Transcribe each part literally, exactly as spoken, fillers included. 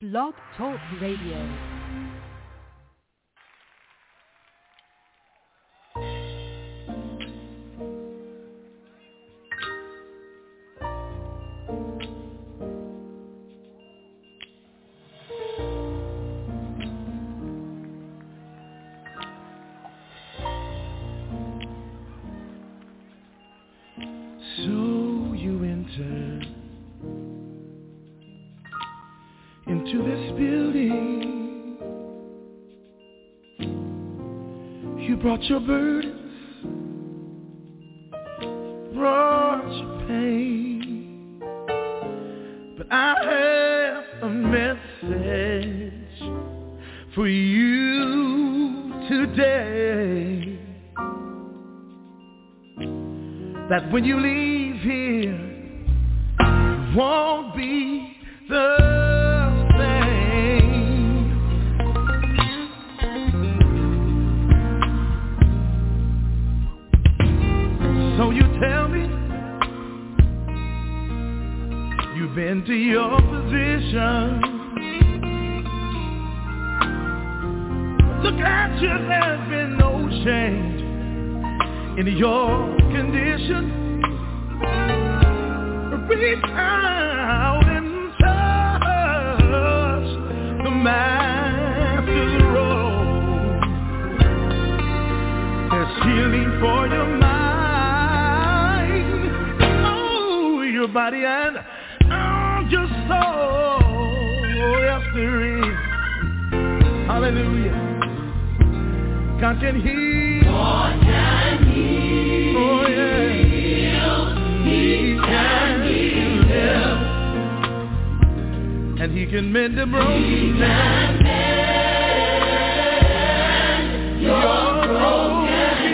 Blog Talk Radio. Into this building, you brought your burdens, brought your pain, but I have a message for you today, that when you leave here, you won't be the So you tell me you've been to your position. Look at you, there's been no change in your condition. Reach out and touch the Master's robe. There's healing for your mind, your body and oh, your soul. Oh, yes, there is. Hallelujah. God can heal. God can heal. Oh, yeah. He, he can heal. And he can mend the broken. He can mend your, your broken.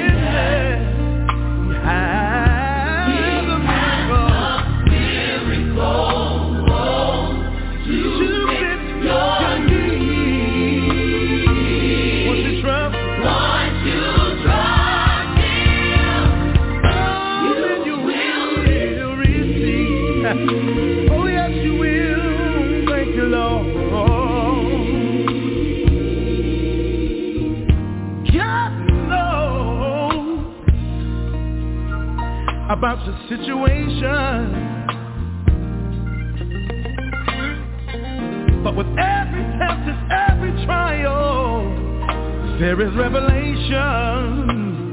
Oh yes you will, thank you Lord. God knows about your situation, but with every test and every trial, there is revelation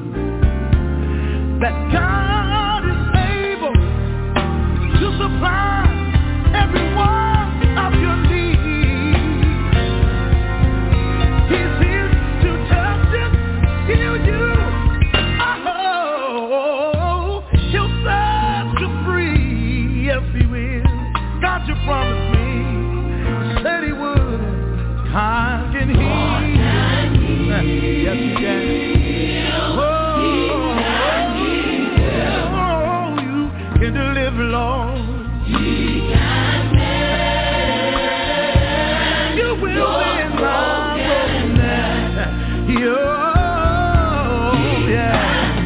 that God is able to supply every one of your needs. He's here to touch you, heal you. Oh, he'll set you free. Yes, he will. God, you promised me, said he would. God can heal. Yes, he can. Oh, can deliver, Lord. He can mend. You will mend my brokenness. Oh, yeah.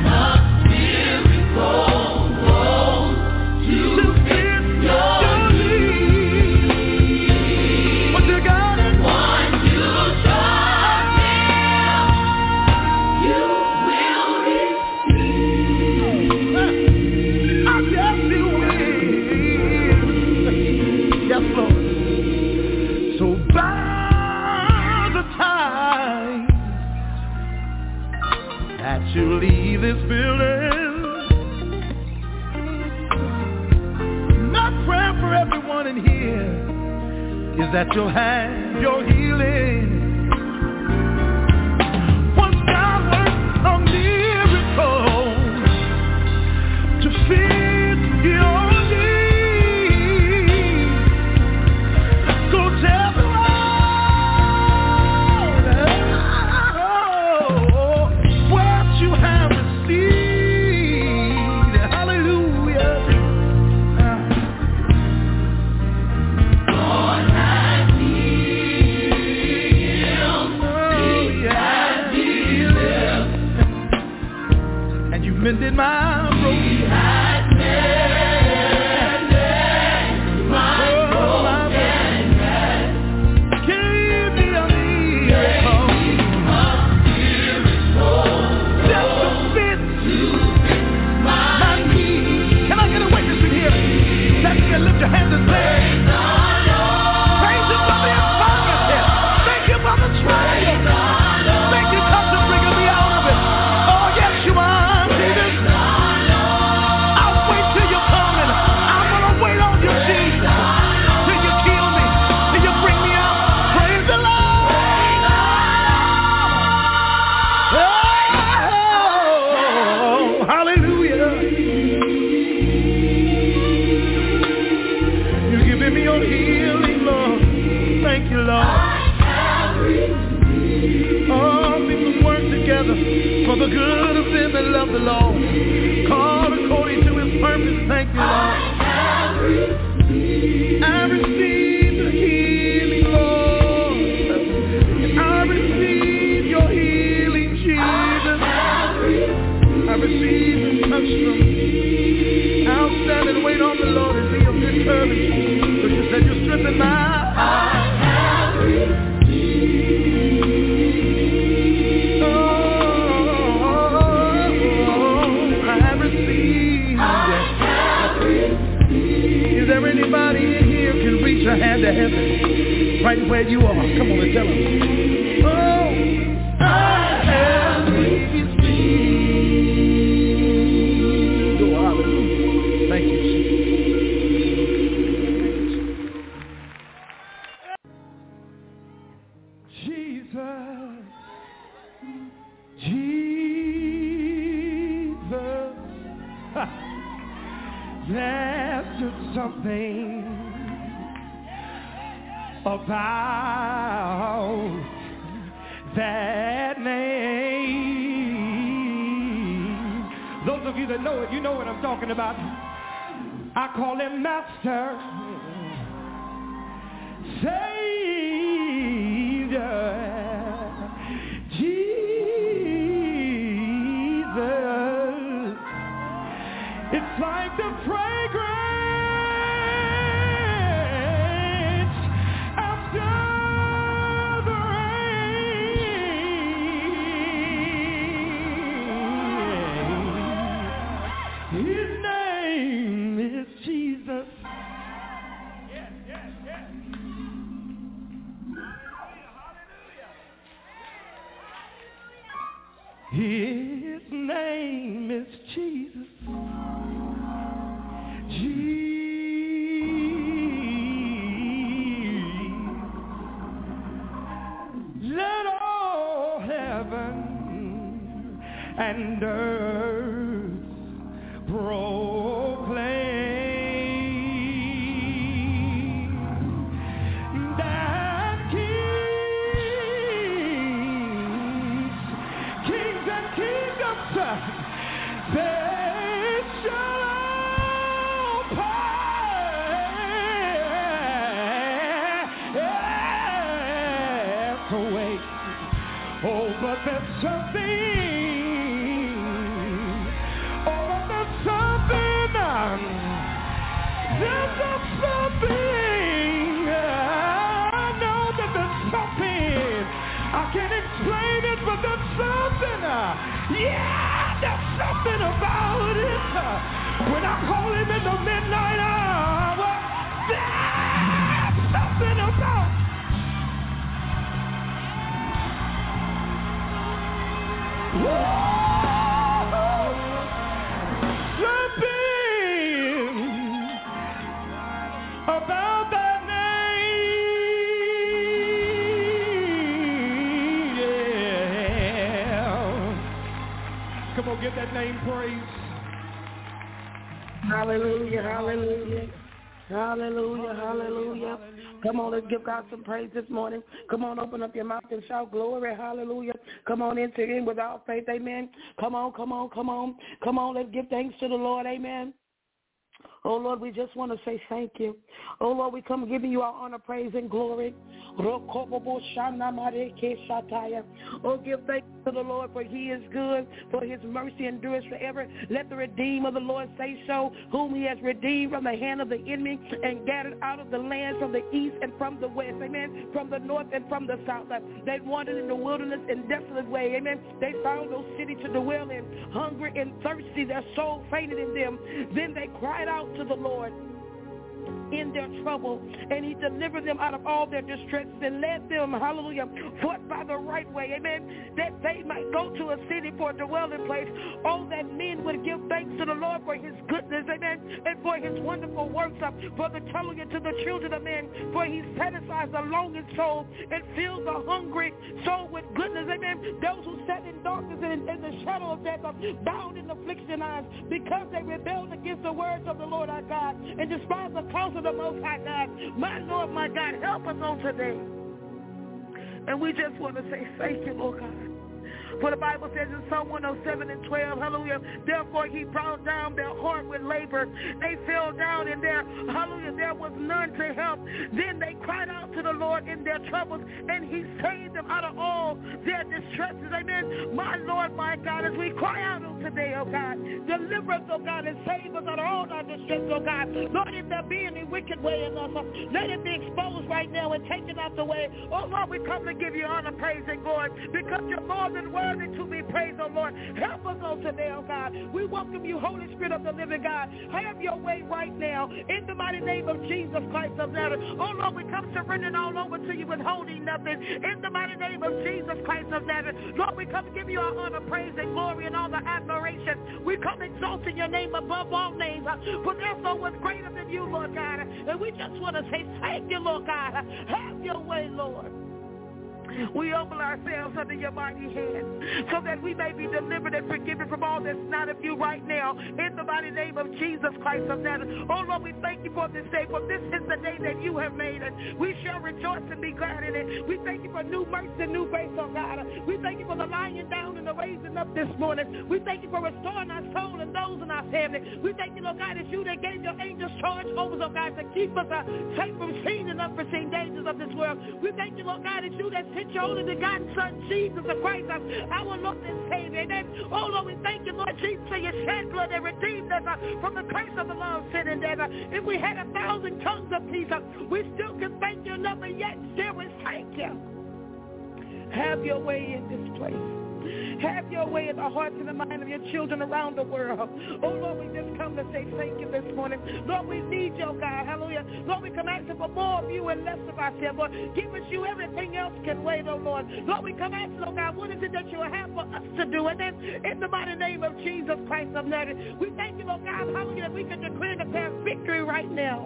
To fit your needs. What you got? Once you trust him, you will receive. I guess you will. Yes, Lord. So by the time that you leave this building, my prayer for everyone in here is that you'll have your healing. Once God works a miracle to fit your mended my broken. He has mended my brokenness. for the good of them that love the Lord, called according to his purpose. Thank you, Lord. I receive the healing, Lord. I receive your healing, Jesus. I receive and touch them. I'll stand and wait on the Lord and be of good courage, because you said you strengthen my heart. Is there anybody in here can reach a hand to heaven right where you are? Come on and tell them. Oh, I have received. Oh, hallelujah. Thank you, Jesus. Jesus. Ha. There's just something about that name. Those of you that know it, you know what I'm talking about. I call him Master, Savior, Jesus. It's like the fragrance after the rain. His name is Jesus. Yes, yes, yes. His name is Jesus. Let all heaven and earth proclaim that kings, kings and kingdoms, they shall all pass away. Oh, but there's something, oh, but there's something, um, there's just something, I know that there's something, I can't explain it, but there's something, uh, yeah, there's something about it, uh, when I call him in the midnight hour, there's something about it. Whoa! Something about that name, yeah. Come on, give that name praise. Hallelujah, hallelujah. Hallelujah, hallelujah. Come on, let's give God some praise this morning. Come on, open up your mouth and shout glory, hallelujah. Come on, enter in without faith, amen. Come on, come on, come on. Come on, let's give thanks to the Lord, amen. Oh, Lord, we just want to say thank you. Oh, Lord, we come giving you our honor, praise, and glory. Oh, give thanks to the Lord, for he is good, for his mercy endures forever. Let the redeemed of the Lord say so, whom he has redeemed from the hand of the enemy and gathered out of the land from the east and from the west, amen, from the north and from the south. They wandered in the wilderness in desolate way, amen. They found no city to dwell in, hungry and thirsty, their soul fainted in them. Then they cried out to the Lord in their trouble, and he delivered them out of all their distresses and led them, hallelujah, forth by the right way, amen, that they might go to a city for a dwelling place. Oh, that men would give thanks to the Lord for his goodness, amen, and for his wonderful works, uh, for the telling it to the children of men, for he satisfies the longing soul and fills the hungry soul with goodness, amen. Those who sat in darkness and in the shadow of death are bound in affliction eyes, because they rebelled against the words of the Lord our God and despised the counsel of the Most High God. My Lord, my God, help us on today. And we just want to say thank you, Lord God. For the Bible says in Psalm one oh seven and twelve, hallelujah, therefore he brought down their heart with labor. They fell down in their, hallelujah, there was none to help. Then they cried out to the Lord in their troubles, and he saved them out of all their distresses. Amen. My Lord, my God, as we cry out on today, oh God, deliver us, oh God, and save us out of all our distress, oh God. Lord, if there be any wicked way in us, let it be exposed right now and taken out the way. Oh Lord, we come to give you honor, praise, and glory, because you're more than worthy to be praised, oh Lord. Help us on today, oh God. We welcome you, Holy Spirit of the living God. Have your way right now in the mighty name of Jesus Christ of Nazareth. Oh Lord, we come surrendering all over to you, withholding nothing. In the mighty name of Jesus Christ of Nazareth, Lord, we come to give you our honor, praise, and glory, and all the admiration. We come exalting your name above all names, for there's no one greater than you, Lord God. And we just want to say thank you, Lord God. Have your way, Lord. We humble ourselves under your mighty hand so that we may be delivered and forgiven from all that's not of you right now in the mighty name of Jesus Christ of Nazareth. Oh Lord, we thank you for this day, for this is the day that you have made, and we shall rejoice and be glad in it. We thank you for new mercy and new grace, oh God. We thank you for the lying down and the raising up this morning. We thank you for restoring our soul and those in our family. We thank you, Lord God, it's you that gave your angels charge over us, oh God, to keep us uh, safe from seen and unforeseen dangers of this world. We thank you, Lord God, it's you that sent your only begotten Son, Jesus the Christ, our Lord and Savior. Amen. Oh, Lord, we thank you, Lord Jesus, for your shed blood that redeemed us uh, from the curse of the law of sin and death. Uh, if we had a thousand tongues of peace, uh, we still can thank you enough, and yet still we thank you. Have your way in this place. Have your way in the hearts and the mind of your children around the world. Oh, Lord, we just come to say thank you this morning. Lord, we need you, God. Hallelujah. Lord, we come asking for more of you and less of ourselves. Lord, give us you. Everything else can wait, oh, Lord. Lord, we come asking, oh, God, what is it that you have for us to do? And then in the mighty name of Jesus Christ of Nazareth, we thank you, Lord God, hallelujah, that we can declare and declare victory right now.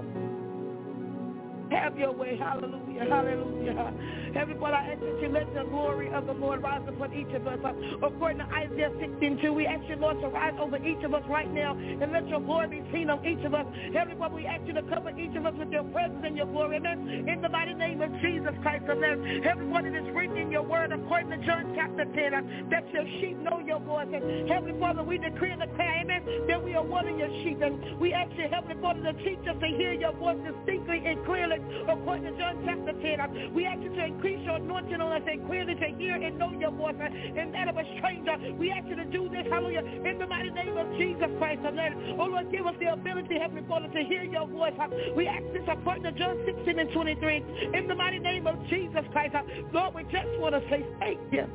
Have your way. Hallelujah. Hallelujah. Everybody, I ask that you let the glory of the Lord rise upon each of us. According to Isaiah sixteen two, we ask you, Lord, to rise over each of us right now and let your glory be seen on each of us. Everybody, we ask you to cover each of us with your presence and your glory. Amen. In the mighty name of Jesus Christ of Nazareth. Everybody that's written in your word, according to John chapter ten, that your sheep know your voice. And Heavenly Father, we decree and declare, amen, that we are one of your sheep. And we ask you, Heavenly Father, to teach us to hear your voice distinctly and clearly. According to John chapter ten, we ask you to increase your anointing on us and clearly to hear and know your voice and that of a stranger. We ask you to do this, hallelujah, in the mighty name of Jesus Christ. Oh Lord, give us the ability, Heavenly Father, to hear your voice. We ask this according to John sixteen and twenty-three, in the mighty name of Jesus Christ. Lord, we just want to say thank you.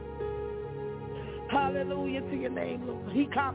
Hallelujah to your name, Lord.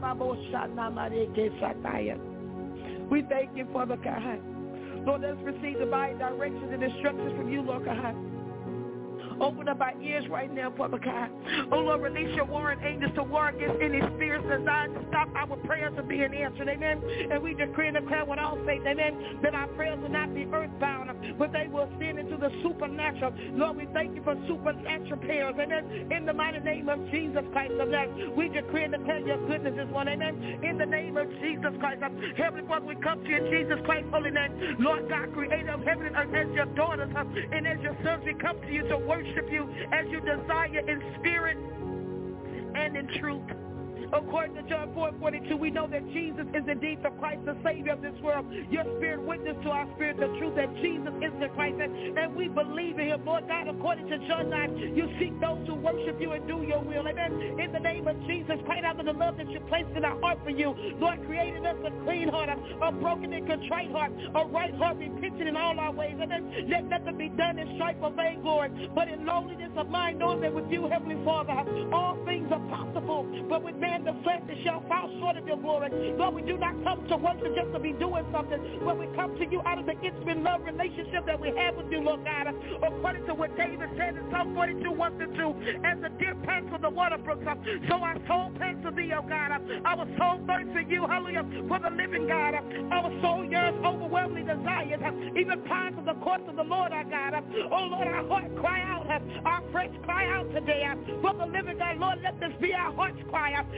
We thank you, Father God. Lord, let us receive divine directions and instructions from you, Lord God. Open up our ears right now, Father God. Oh, Lord, release your warring angels to war against any spirits designed to stop our prayers from being answered, amen. And we decree and declare with all faith, amen, that our prayers will not be earthbound, but they will ascend into the supernatural. Lord, we thank you for supernatural prayers, amen. In the mighty name of Jesus Christ of Nazareth, we decree and declare your goodness is one, amen. In the name of Jesus Christ, Heavenly Father, we come to you in Jesus Christ's holy name. Lord God, creator of heaven and earth, as your daughters and as your sons, we come to you to worship you as you desire in spirit and in truth. According to John four forty-two, we know that Jesus is indeed the Christ, the Savior of this world. Your spirit witness to our spirit the truth that Jesus is the Christ, and, and we believe in him. Lord God, according to John nine, you seek those who worship you and do your will. Amen. In the name of Jesus, pray out of the love that you placed in our heart for you. Lord, created us a clean heart, a, a broken and contrite heart, a right heart, repenting in all our ways. Amen. Let nothing be done in strife or vainglory, but in lowliness of mind, knowing that with you, Heavenly Father, all things are possible. But with man, the flesh that shall fall short of your glory. Lord, we do not come to worship just to be doing something, but we come to you out of the intimate love relationship that we have with you, Lord God. According to what David said in Psalm forty-two, one to two, as the deer pants for the water brooks, so our soul pants for thee, O God. Our soul thirsts for you, hallelujah, for the living God. Our soul yearns overwhelmingly desires, even pines for the courts of the Lord, our God. Oh, Lord, our heart cry out, our flesh cry out today for the living God. Lord, let this be our heart's cry out.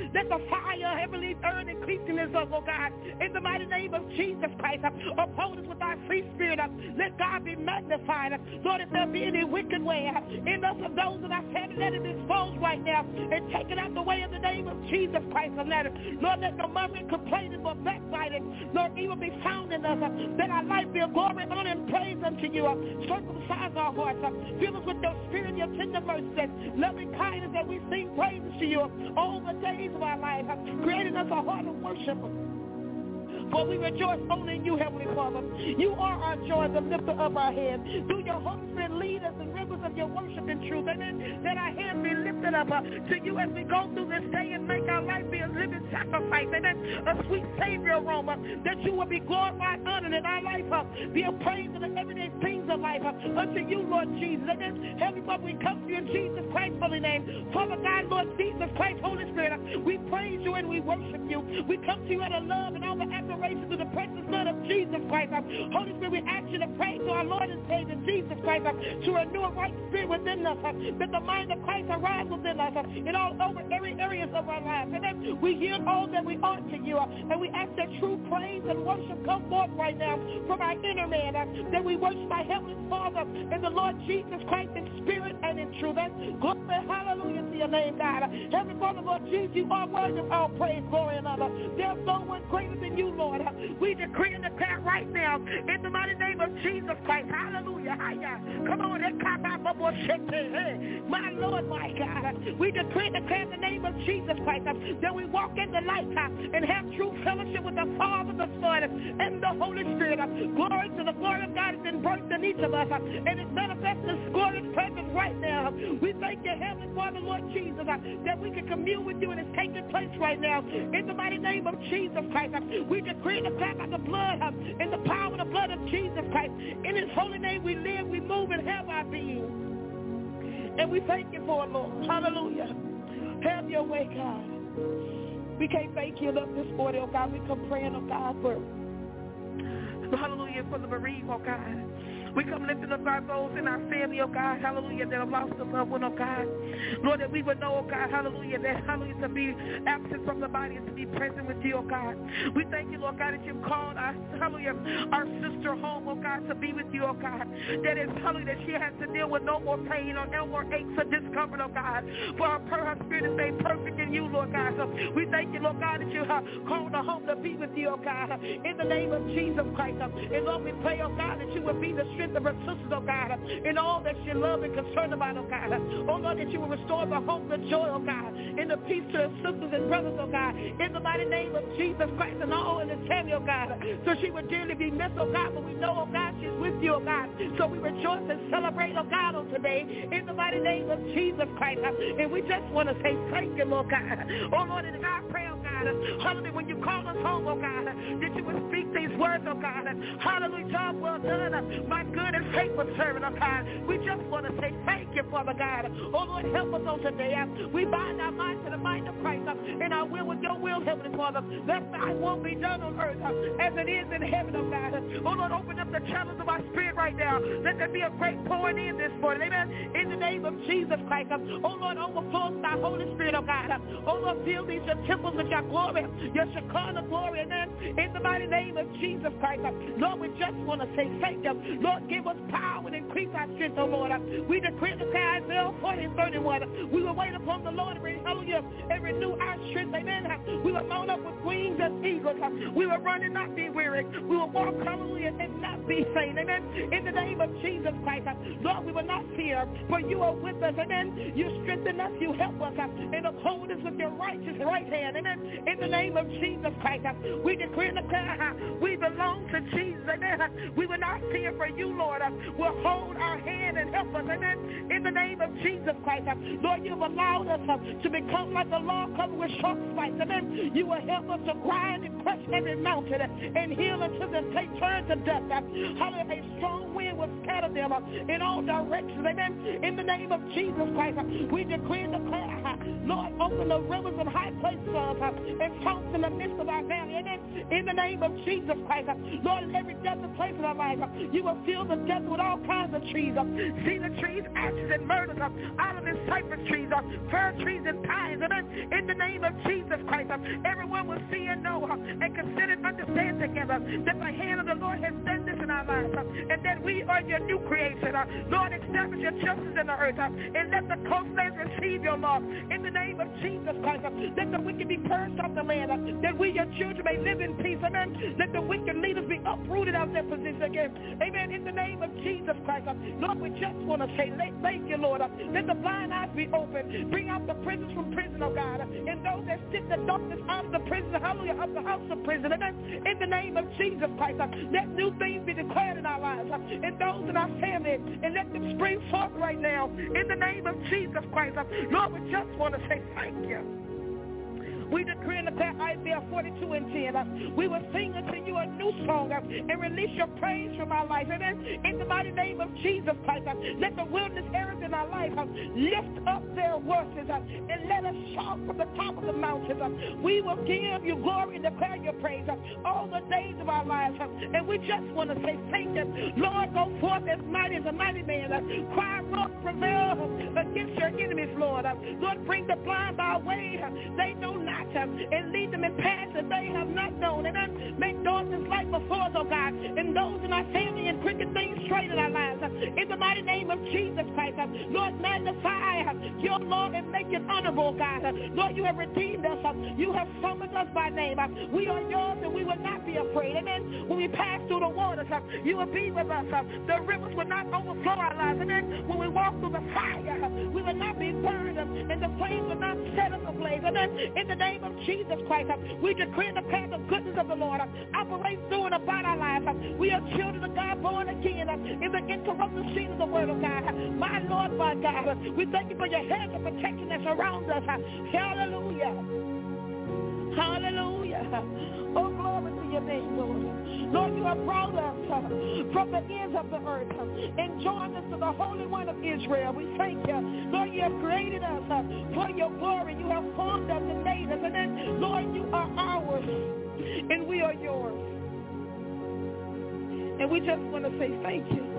Let the fire, heavenly earth, increase in us, oh God. In the mighty name of Jesus Christ, uphold us with our free spirit. Let God be magnified. Lord, if there be any wicked way in us of those in our family, let it be exposed right now and taken out the way in the name of Jesus Christ of Nazareth. Lord, let no murmuring, complaining, or backbiting, Lord, evil be found in us. That our life be a glory, honor, and praise unto you. Circumcise our hearts. Fill us with your spirit, your tender mercy, loving kindness, that we sing praises to you all the days of our life, creating us a heart of worship. For we rejoice only in you, Heavenly Father. You are our joy, the lifter of our head. Through your Holy Spirit, lead us in rivers of your worship and truth. Amen. That our hands be lifted up uh, to you as we go through this day and make our life be a living sacrifice. Amen. A sweet Savior aroma. That you will be glorified, honored in our life. Uh, be a praise in the everyday things of life. Uh, unto you, Lord Jesus. Amen. Heavenly Father, we come to you in Jesus Christ's holy name. Father God, Lord Jesus Christ, Holy Spirit, uh, we praise you and we worship you. We come to you out of love and all the admiration to the precious blood of Jesus Christ. Holy Spirit, we ask you to pray to our Lord and Savior Jesus Christ to renew a right spirit within us, that the mind of Christ arise within us in all over every areas of our lives. And then we yield all that we ought to you, and we ask that true praise and worship come forth right now from our inner man, that we worship our Heavenly Father and the Lord Jesus Christ in spirit and in truth. Glory, hallelujah to your name, God. Heavenly Father, Lord Jesus, you are worthy of all praise, glory, and honor. There's no one greater than you, Lord. We decree and declare right now in the mighty name of Jesus Christ. Hallelujah. Come on. My Lord, my God. We decree and declare in the name of Jesus Christ that we walk in the light and have true fellowship with the Father, the Son, and the Holy Spirit. Glory to the glory of God has been birthed in each of us, and it's manifesting His glorious presence right now. We thank you, Heavenly Father, Lord Jesus, that we can commune with you, and it's taking place right now in the mighty name of Jesus Christ. We decree and declare by the blood and the power of the blood of Jesus Christ. In His holy name we live, we move, and have our being. And we thank you for it, Lord. Hallelujah. Have your way, God. We can't thank you enough this morning, oh God. We come praying, oh God, for hallelujah, for the bereaved, oh God. We come lifting up our those in our family, oh God, hallelujah, that have lost a loved one, oh God. Lord, that we would know, oh God, hallelujah, that hallelujah, to be absent from the body and to be present with you, oh God. We thank you, Lord God, that you've called us, hallelujah, our sister home, oh God, to be with you, oh God. That is, hallelujah, that she has to deal with no more pain or no more aches or discomfort, oh God. For her, her spirit is made perfect in you, Lord God. So we thank you, Lord God, that you have called her home to be with you, oh God, in the name of Jesus Christ. And Lord, we pray, oh God, that you would be the strength of her sisters, oh God, in all that she loves and concerned about, oh God. Oh Lord, that you will restore the hope, the joy, oh God, and the peace to her sisters and brothers, oh God, in the mighty name of Jesus Christ and all in the family, oh God. So she would dearly be missed, oh God, but we know, oh God, she's with you, oh God. So we rejoice and celebrate, oh God, on today, in the mighty name of Jesus Christ. And we just want to say thank you, Lord God. Oh Lord, and God, pray, oh God, hallelujah, when you call us home, oh God, that you would speak these words, oh God. Hallelujah, job well done, my good and faithful servant, oh God. We just want to say thank you, Father God. Oh Lord, help us on today. We bind our mind to the mind of Christ and our will with your will, Heavenly Father. Let thy will be done on earth as it is in heaven, oh God. Oh Lord, open up the channels of our spirit right now. Let there be a great pouring in this morning. Amen. In the name of Jesus Christ. Oh Lord, overflow with thy Holy Spirit, oh God. Oh Lord, fill these your temples with your glory, your Shekinah glory. Amen. In the mighty name of Jesus Christ. Lord, we just want to say thank you. Lord, give us power and increase our strength, oh Lord. We decree the Isaiah forty and thirty-one. We will wait upon the Lord, hallelujah, and renew our strength. Amen. We will mount up with wings as eagles. We will run and not be weary. We will walk, hallelujah, and not be faint. Amen. In the name of Jesus Christ. Lord, we will not fear, for you are with us. Amen. You strengthen us. You help us and uphold us with your righteous right hand. Amen. In the name of Jesus Christ. We decree and declare we belong to Jesus. Amen. We will not fear, for you, Lord, will hold our hand and help us. Amen. In the name of Jesus Christ. Lord, you've allowed us to become like a log covered with sharp spikes. Amen. You will help us to grind and crush every mountain and heal until the take turn to dust. Hallelujah. A strong wind will scatter them in all directions. Amen. In the name of Jesus Christ, we decree and declare, Lord, open the rivers and high places and fountains in the midst of our valley. Amen. In the name of Jesus Christ, Lord, in every desert place in our life, you will fill the desert with all kinds of trees, cedar trees, ashes and myrtles, olive and cypress trees, fir trees and pines. Amen. In the name of Jesus everyone will see and know and consider and understand together that the hand of the Lord has done this in our lives, and that we are your new creation. Lord, establish your justice in the earth, and let the coastlands receive your law. In the name of Jesus Christ, let the wicked be purged off the land, that we, your children, may live in peace. Amen. Let the wicked leaders be uprooted out of their position again. Amen. In the name of Jesus Christ, Lord, we just want to say thank you, Lord. Let the blind eyes be open. Bring out the prisoners from prison, oh God, and those that sit the darkness out of the prison, hallelujah, of the house of prison. Amen. In the name of Jesus Christ, let new things be declared in our lives, and those in our family, and let them spring forth right now. In the name of Jesus Christ, Lord, we just want to say thank you. We decree and declare Isaiah forty-two and ten. We will sing unto you a new song and release your praise from our life. Amen. In the mighty name of Jesus Christ, let the wilderness areas in our life lift up their voices and let us shout from the top of the mountains. We will give you glory and declare your praise all the days of our lives. And we just want to say thank you. Lord, go forth as mighty as a mighty man. Cry, Lord, prevail against your enemies, Lord. Lord, bring the blind by way. They know not. And lead them in paths that they have not known. And make darkness light before us, oh God. And those in our family and crooked things straight in our lives. In the mighty name of Jesus Christ, Lord, magnify your Lord and make it honorable, God. Lord, you have redeemed us. You have summoned us by name. We are yours and we will not be afraid. Amen. When we pass through the waters, you will be with us. The rivers will not overflow our lives. Amen. When we walk through the fire, we will not be burned, and the flames will not set us ablaze. Amen. In the name of Jesus Christ, we decree and declare the goodness of the Lord operate through and about our lives. We are children of God, born again in the incorruptible seed of the word of God. My Lord, my God, we thank you for your hedge of protection that surrounds us. Hallelujah. Hallelujah. Oh, glory to your name, Lord. Lord, you have brought us uh, from the ends of the earth uh, and joined us to the Holy One of Israel. We thank you. Lord, you have created us uh, for your glory. You have formed us and made us. And then, Lord, you are ours and we are yours. And we just want to say thank you.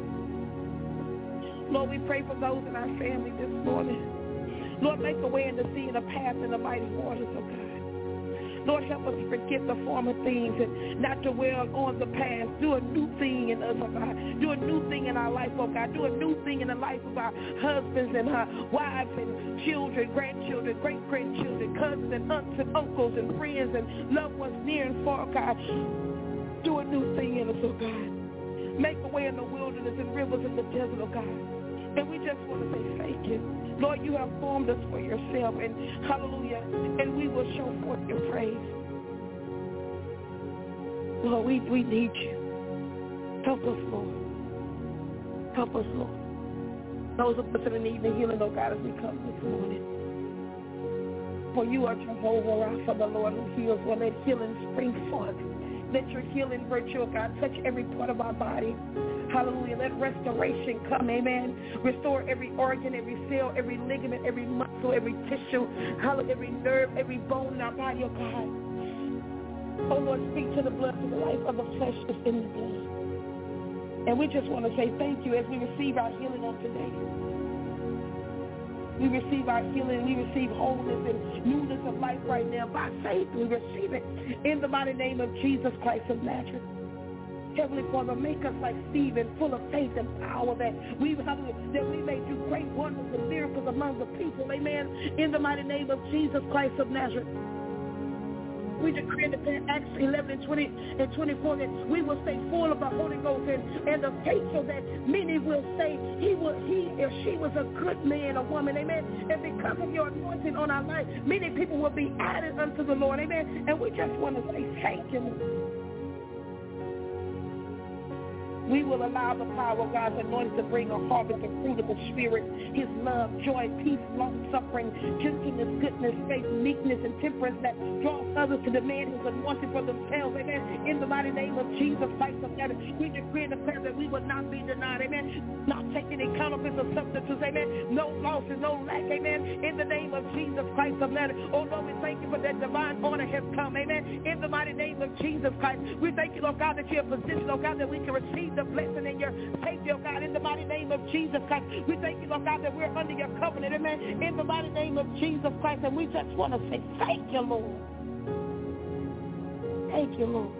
Lord, we pray for those in our family this morning. Lord, make a way in the sea and a path in the mighty waters, oh God. Lord, help us forget the former things and not to dwell on the past. Do a new thing in us, oh God. Do a new thing in our life, oh God. Do a new thing in the life of our husbands and our wives and children, grandchildren, great-grandchildren, cousins and aunts and uncles and friends and loved ones near and far, oh God. Do a new thing in us, oh God. Make a way in the wilderness and rivers in the desert, oh God. And we just want to say thank you. Lord, you have formed us for yourself, and hallelujah, and we will show forth your praise. Lord, we, we need you. Help us, Lord. Help us, Lord. Those of us that need the healing, oh God, as we come this morning. For you are Jehovah Rapha, the Lord who heals. Well, let healing spring forth. Let your healing virtue, oh God, touch every part of our body. Hallelujah. Let restoration come. Amen. Restore every organ, every cell, every ligament, every muscle, every tissue, hallelujah, every nerve, every bone in our body, oh God. Oh Lord, speak to the blood, to the life of the flesh that's in the blood. And we just want to say thank you as we receive our healing on today. We receive our healing. We receive wholeness and newness of life right now. By faith, we receive it in the mighty name of Jesus Christ of Nazareth. Heavenly Father, make us like Stephen, full of faith and power, that we that we may do great wonders and miracles among the people. Amen. In the mighty name of Jesus Christ of Nazareth. We decree in the Acts eleven and twenty and twenty-four that we will stay full of the Holy Ghost and, and the faith, so that many will say he was he or she was a good man or woman. Amen. And because of your anointing on our life, many people will be added unto the Lord. Amen. And we just want to say thank you. We will allow the power of God's anointing to bring a harvest of fruit of the Spirit, his love, joy, peace, long-suffering, gentleness, goodness, faith, meekness, and temperance that draws others to demand his anointing for themselves. Amen. In the mighty name of Jesus Christ of Nazareth, we decree and declare that we will not be denied. Amen. Not taking any counterfeits or substitutes. Amen. No losses, no lack. Amen. In the name of Jesus Christ of Nazareth. Oh, Lord, we thank you for that divine order has come. Amen. In the mighty name of Jesus Christ, we thank you, Lord God, that you have positioned, Lord God, that we can receive the blessing in your safety, oh God, in the mighty name of Jesus Christ. We thank you, Lord God, that we're under your covenant, amen, in the mighty name of Jesus Christ. And we just want to say thank you, Lord. thank you, Lord.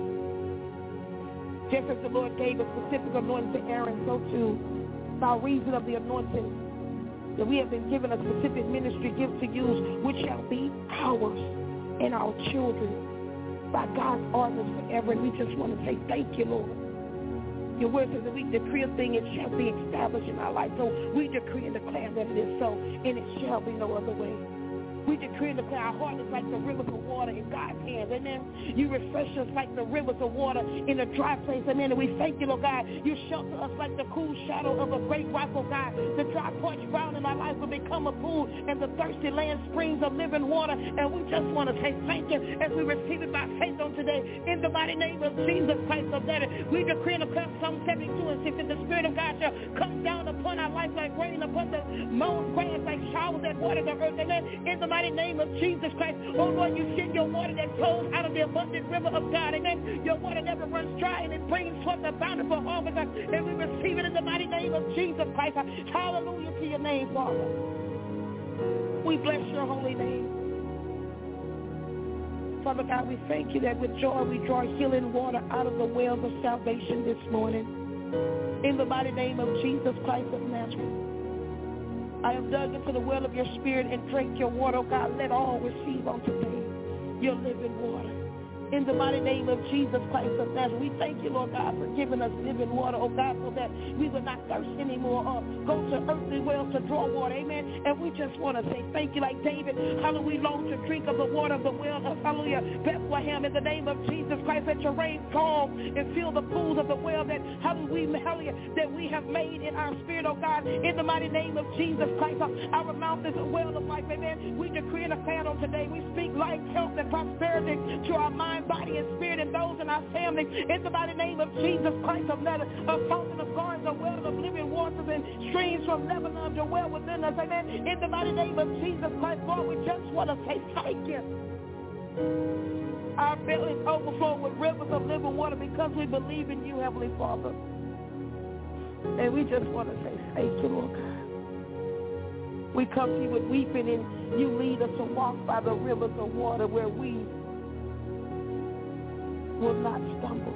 Just as the Lord gave a specific anointing to Aaron, so too, by reason of the anointing, that we have been given a specific ministry gift to use, which shall be ours and our children by God's ordinance forever. And we just want to say thank you, Lord. Your word says that we decree a thing, it shall be established in our life. So we decree and declare that it is so, and it shall be no other way. We decree and declare our heart is like the rivers of water in God's hands. Amen. You refresh us like the rivers of water in a dry place. Amen. And we thank you, Lord God. You shelter us like the cool shadow of a great rock, oh God. The dry parched ground in our life will become a pool, and the thirsty land springs of living water. And we just want to say thank you as we receive it by faith on today. In the mighty name of Jesus Christ of Nazareth, we decree and declare Psalm seventy-two and six, that the Spirit of God shall come down upon our life like rain upon the mown grass, like showers that water the earth. Amen. In the mighty name of Jesus Christ, oh Lord, you send your water that flows out of the abundant river of God. Amen. Your water never runs dry, and it brings forth a bountiful harvest, and we receive it in the mighty name of Jesus Christ. Hallelujah to your name, Father. We bless your holy name. Father God, we thank you that with joy we draw healing water out of the wells of salvation this morning. In the mighty name of Jesus Christ of Nazareth, I am dug into the well of your spirit and drink your water, oh God. Let all receive on today your living water. In the mighty name of Jesus Christ of Nazareth, we thank you, Lord God, for giving us living water, oh God, so that we will not thirst anymore or go to earthly wells to draw water. Amen. And we just want to say thank you like David. Hallelujah, we long to drink of the water of the well of, hallelujah, Bethlehem. In the name of Jesus Christ, let your rain fall and fill the pools of the well that, hallelujah, hallelujah, that we have made in our spirit, oh God. In the mighty name of Jesus Christ, our mouth is a well of life. Amen. We decree and declare on today. We speak life, health, and prosperity to our mind, body, and spirit, and those in our family. In the mighty name of Jesus Christ of Nazareth, a fountain of gardens, a well of living waters, and streams from Lebanon to well within us. Amen. In the mighty name of Jesus Christ, Lord, we just want to say thank you. Our bellies overflow with rivers of living water because we believe in you, Heavenly Father. And we just want to say thank you, Lord God. We come to you with weeping, and you lead us to walk by the rivers of water where we will not stumble.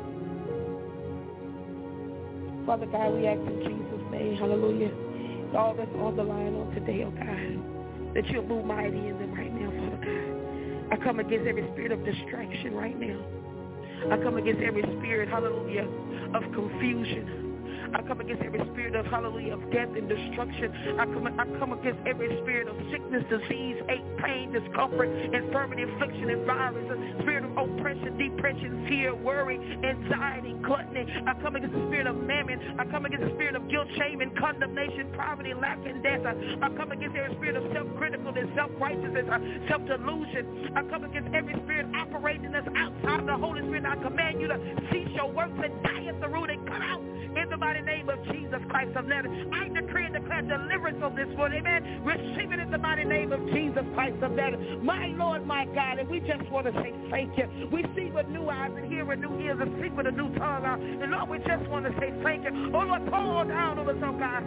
Father God, we ask in Jesus' name, hallelujah, all that's on the line on today, oh God, that you'll move mighty in them right now, Father God. I come against every spirit of distraction right now. I come against every spirit, hallelujah, of confusion. I come against every spirit of, hallelujah, of death and destruction. I come, I come against every spirit of sickness, disease, ache, pain, discomfort, infirmity, affliction, and violence, a spirit of oppression, depression, fear, worry, anxiety, gluttony. I come against the spirit of mammon. I come against the spirit of guilt, shame, and condemnation, poverty, lack, and death. I come against every spirit of self-criticalness, self-righteousness, self-delusion. I come against every spirit operating us outside of the Holy Spirit. I command you to cease your works and die at the root and cut out. In the mighty name of Jesus Christ of Nazareth, I decree and declare deliverance on this one. Amen. Receive it in the mighty name of Jesus Christ of Nazareth. My Lord, my God, and we just want to say thank you. We see with new eyes and hear with new ears and speak with a new tongue. And Lord, we just want to say thank you. Oh Lord, pour down on us, oh God.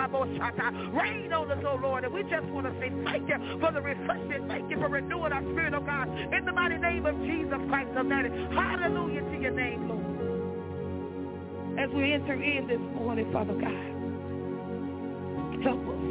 Rain on us, oh Lord. And we just want to say thank you for the refreshing. Thank you for renewing our spirit, oh God. In the mighty name of Jesus Christ of Nazareth. Hallelujah to your name, Lord. As we enter in this morning, Father God, help us.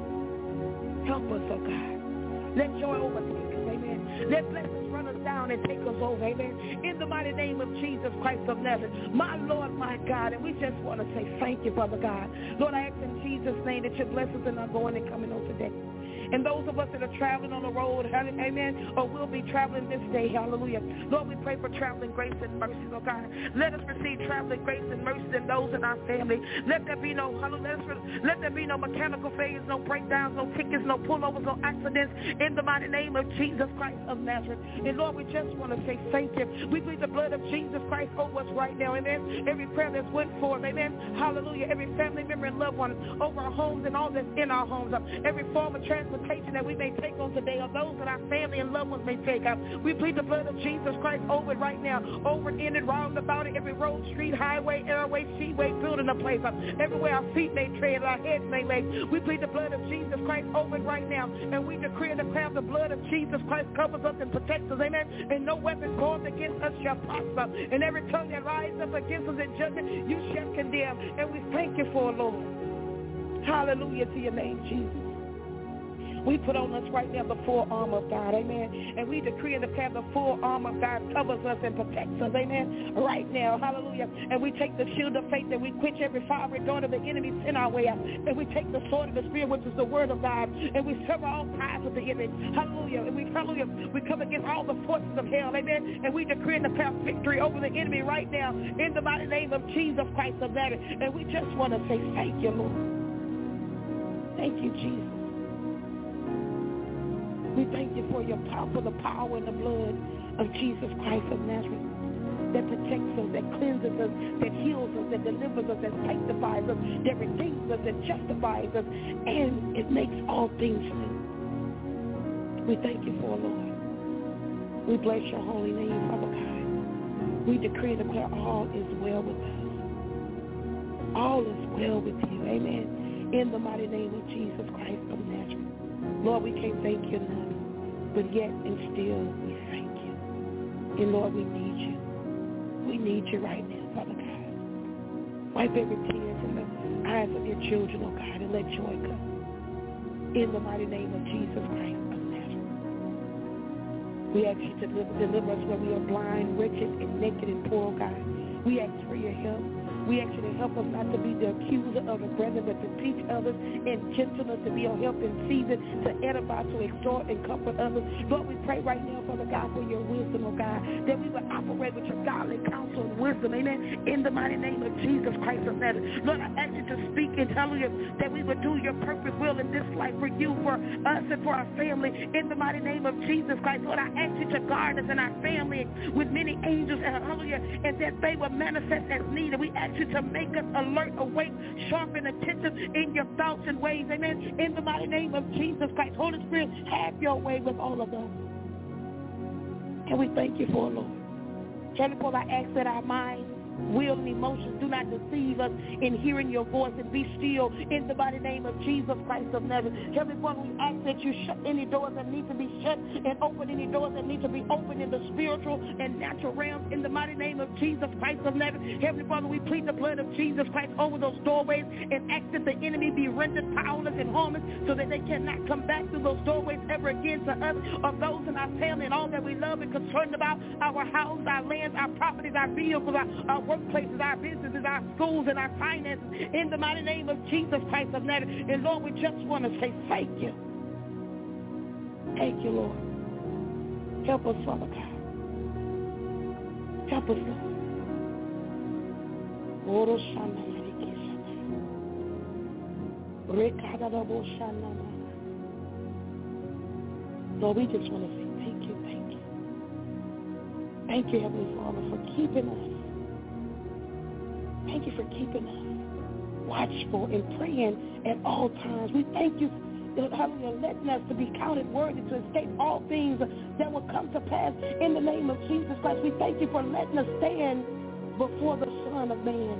Help us, oh God. Let joy overtake us, amen. Let blessings run us down and take us over, amen. In the mighty name of Jesus Christ of Nazareth, my Lord, my God, and we just want to say thank you, Father God. Lord, I ask in Jesus' name that your blessings are not going and coming on today. And those of us that are traveling on the road, amen, or will be traveling this day, hallelujah. Lord, we pray for traveling grace and mercy, oh God. Let us receive traveling grace and mercy in those in our family. Let there be no, hallelujah, let there be no mechanical failures, no breakdowns, no tickets, no pullovers, no accidents, in the mighty name of Jesus Christ of Nazareth. And Lord, we just want to say thank you. We plead the blood of Jesus Christ over us right now, amen. Every prayer that's went forth, amen, hallelujah. Every family member and loved one over our homes and all that's in our homes, every form of transportation, visitation that we may take on today, or those that our family and loved ones may take out. We plead the blood of Jesus Christ over it right now, over it, in it, round about it, every road, street, highway, airway, seaway, building a place up, everywhere our feet may tread, our heads may lay. We plead the blood of Jesus Christ over it right now, and we decree and declare the blood of Jesus Christ covers us and protects us, amen, and no weapon formed against us shall prosper, and every tongue that rises up against us in judgment, you shall condemn, and we thank you for it, Lord. Hallelujah to your name, Jesus. We put on us right now the full armor of God, amen. And we decree and declare the full armor of God covers us and protects us, amen, right now, hallelujah. And we take the shield of faith and we quench every fiery dart of the enemy in our way out. And we take the sword of the Spirit, which is the word of God, and we sever all ties with the enemy, hallelujah. And we, hallelujah, we come against all the forces of hell, amen. And we decree and declare victory over the enemy right now in the mighty name of Jesus Christ of Nazareth. And we just want to say thank you, Lord. Thank you, Jesus. We thank you for your power, for the power and the blood of Jesus Christ of Nazareth that protects us, that cleanses us, that heals us, that delivers us, that sanctifies us, that redeems us, that justifies us, and it makes all things new. We thank you for it, Lord. We bless your holy name, Father God. We decree and declare all is well with us. All is well with you, amen. In the mighty name of Jesus Christ of Nazareth. Lord, we can't thank you enough. But yet and still, we thank you. And Lord, we need you. We need you right now, Father God. Wipe every tear from the eyes of your children, oh God, and let joy come. In the mighty name of Jesus Christ of Nazareth. We ask you to deliver, deliver us where we are blind, wretched, and naked and poor, oh God. We ask for your help. We ask you to help us not to be the accuser of the brethren, but to teach others in gentleness, to be a help in season, to edify, to exhort, and comfort others. Lord, we pray right now, Father God, for your wisdom, oh God, that we will operate with your godly counsel and wisdom, amen, in the mighty name of Jesus Christ of Nazareth. Lord, I ask you to speak and tell you that we would do your perfect will in this life for you, for us, and for our family, in the mighty name of Jesus Christ. Lord, I ask you to guard us and our family with many angels, and hallelujah, and that they will manifest as needed. We ask you to make us alert, awake, sharp, and attentive in your thoughts and ways, amen, in the mighty name of Jesus Christ. Holy Spirit, have your way with all of us. And we thank you for it, Lord. Heavenly Father, I ask that our minds, will, and emotions do not deceive us in hearing your voice, and be still in the mighty name of Jesus Christ of Nazareth. Heavenly Father, we ask that you shut any doors that need to be shut and open any doors that need to be opened in the spiritual and natural realms in the mighty name of Jesus Christ of Nazareth. Heavenly Father, we plead the blood of Jesus Christ over those doorways and ask that the enemy be rendered powerless and harmless so that they cannot come back through those doorways ever again to us or those in our family and all that we love and concerned about, our houses, our lands, our properties, our vehicles, our, our workplaces, our businesses, our schools, and our finances in the mighty name of Jesus Christ of Nazareth. And Lord, we just want to say thank you. Thank you, Lord. Help us, Father God. Help us, Lord. Lord, we just want to say thank you, thank you. Thank you, Heavenly Father, for keeping us. Thank you for keeping us watchful and praying at all times. We thank you for letting us to be counted worthy to escape all things that will come to pass in the name of Jesus Christ. We thank you for letting us stand before the Son of Man.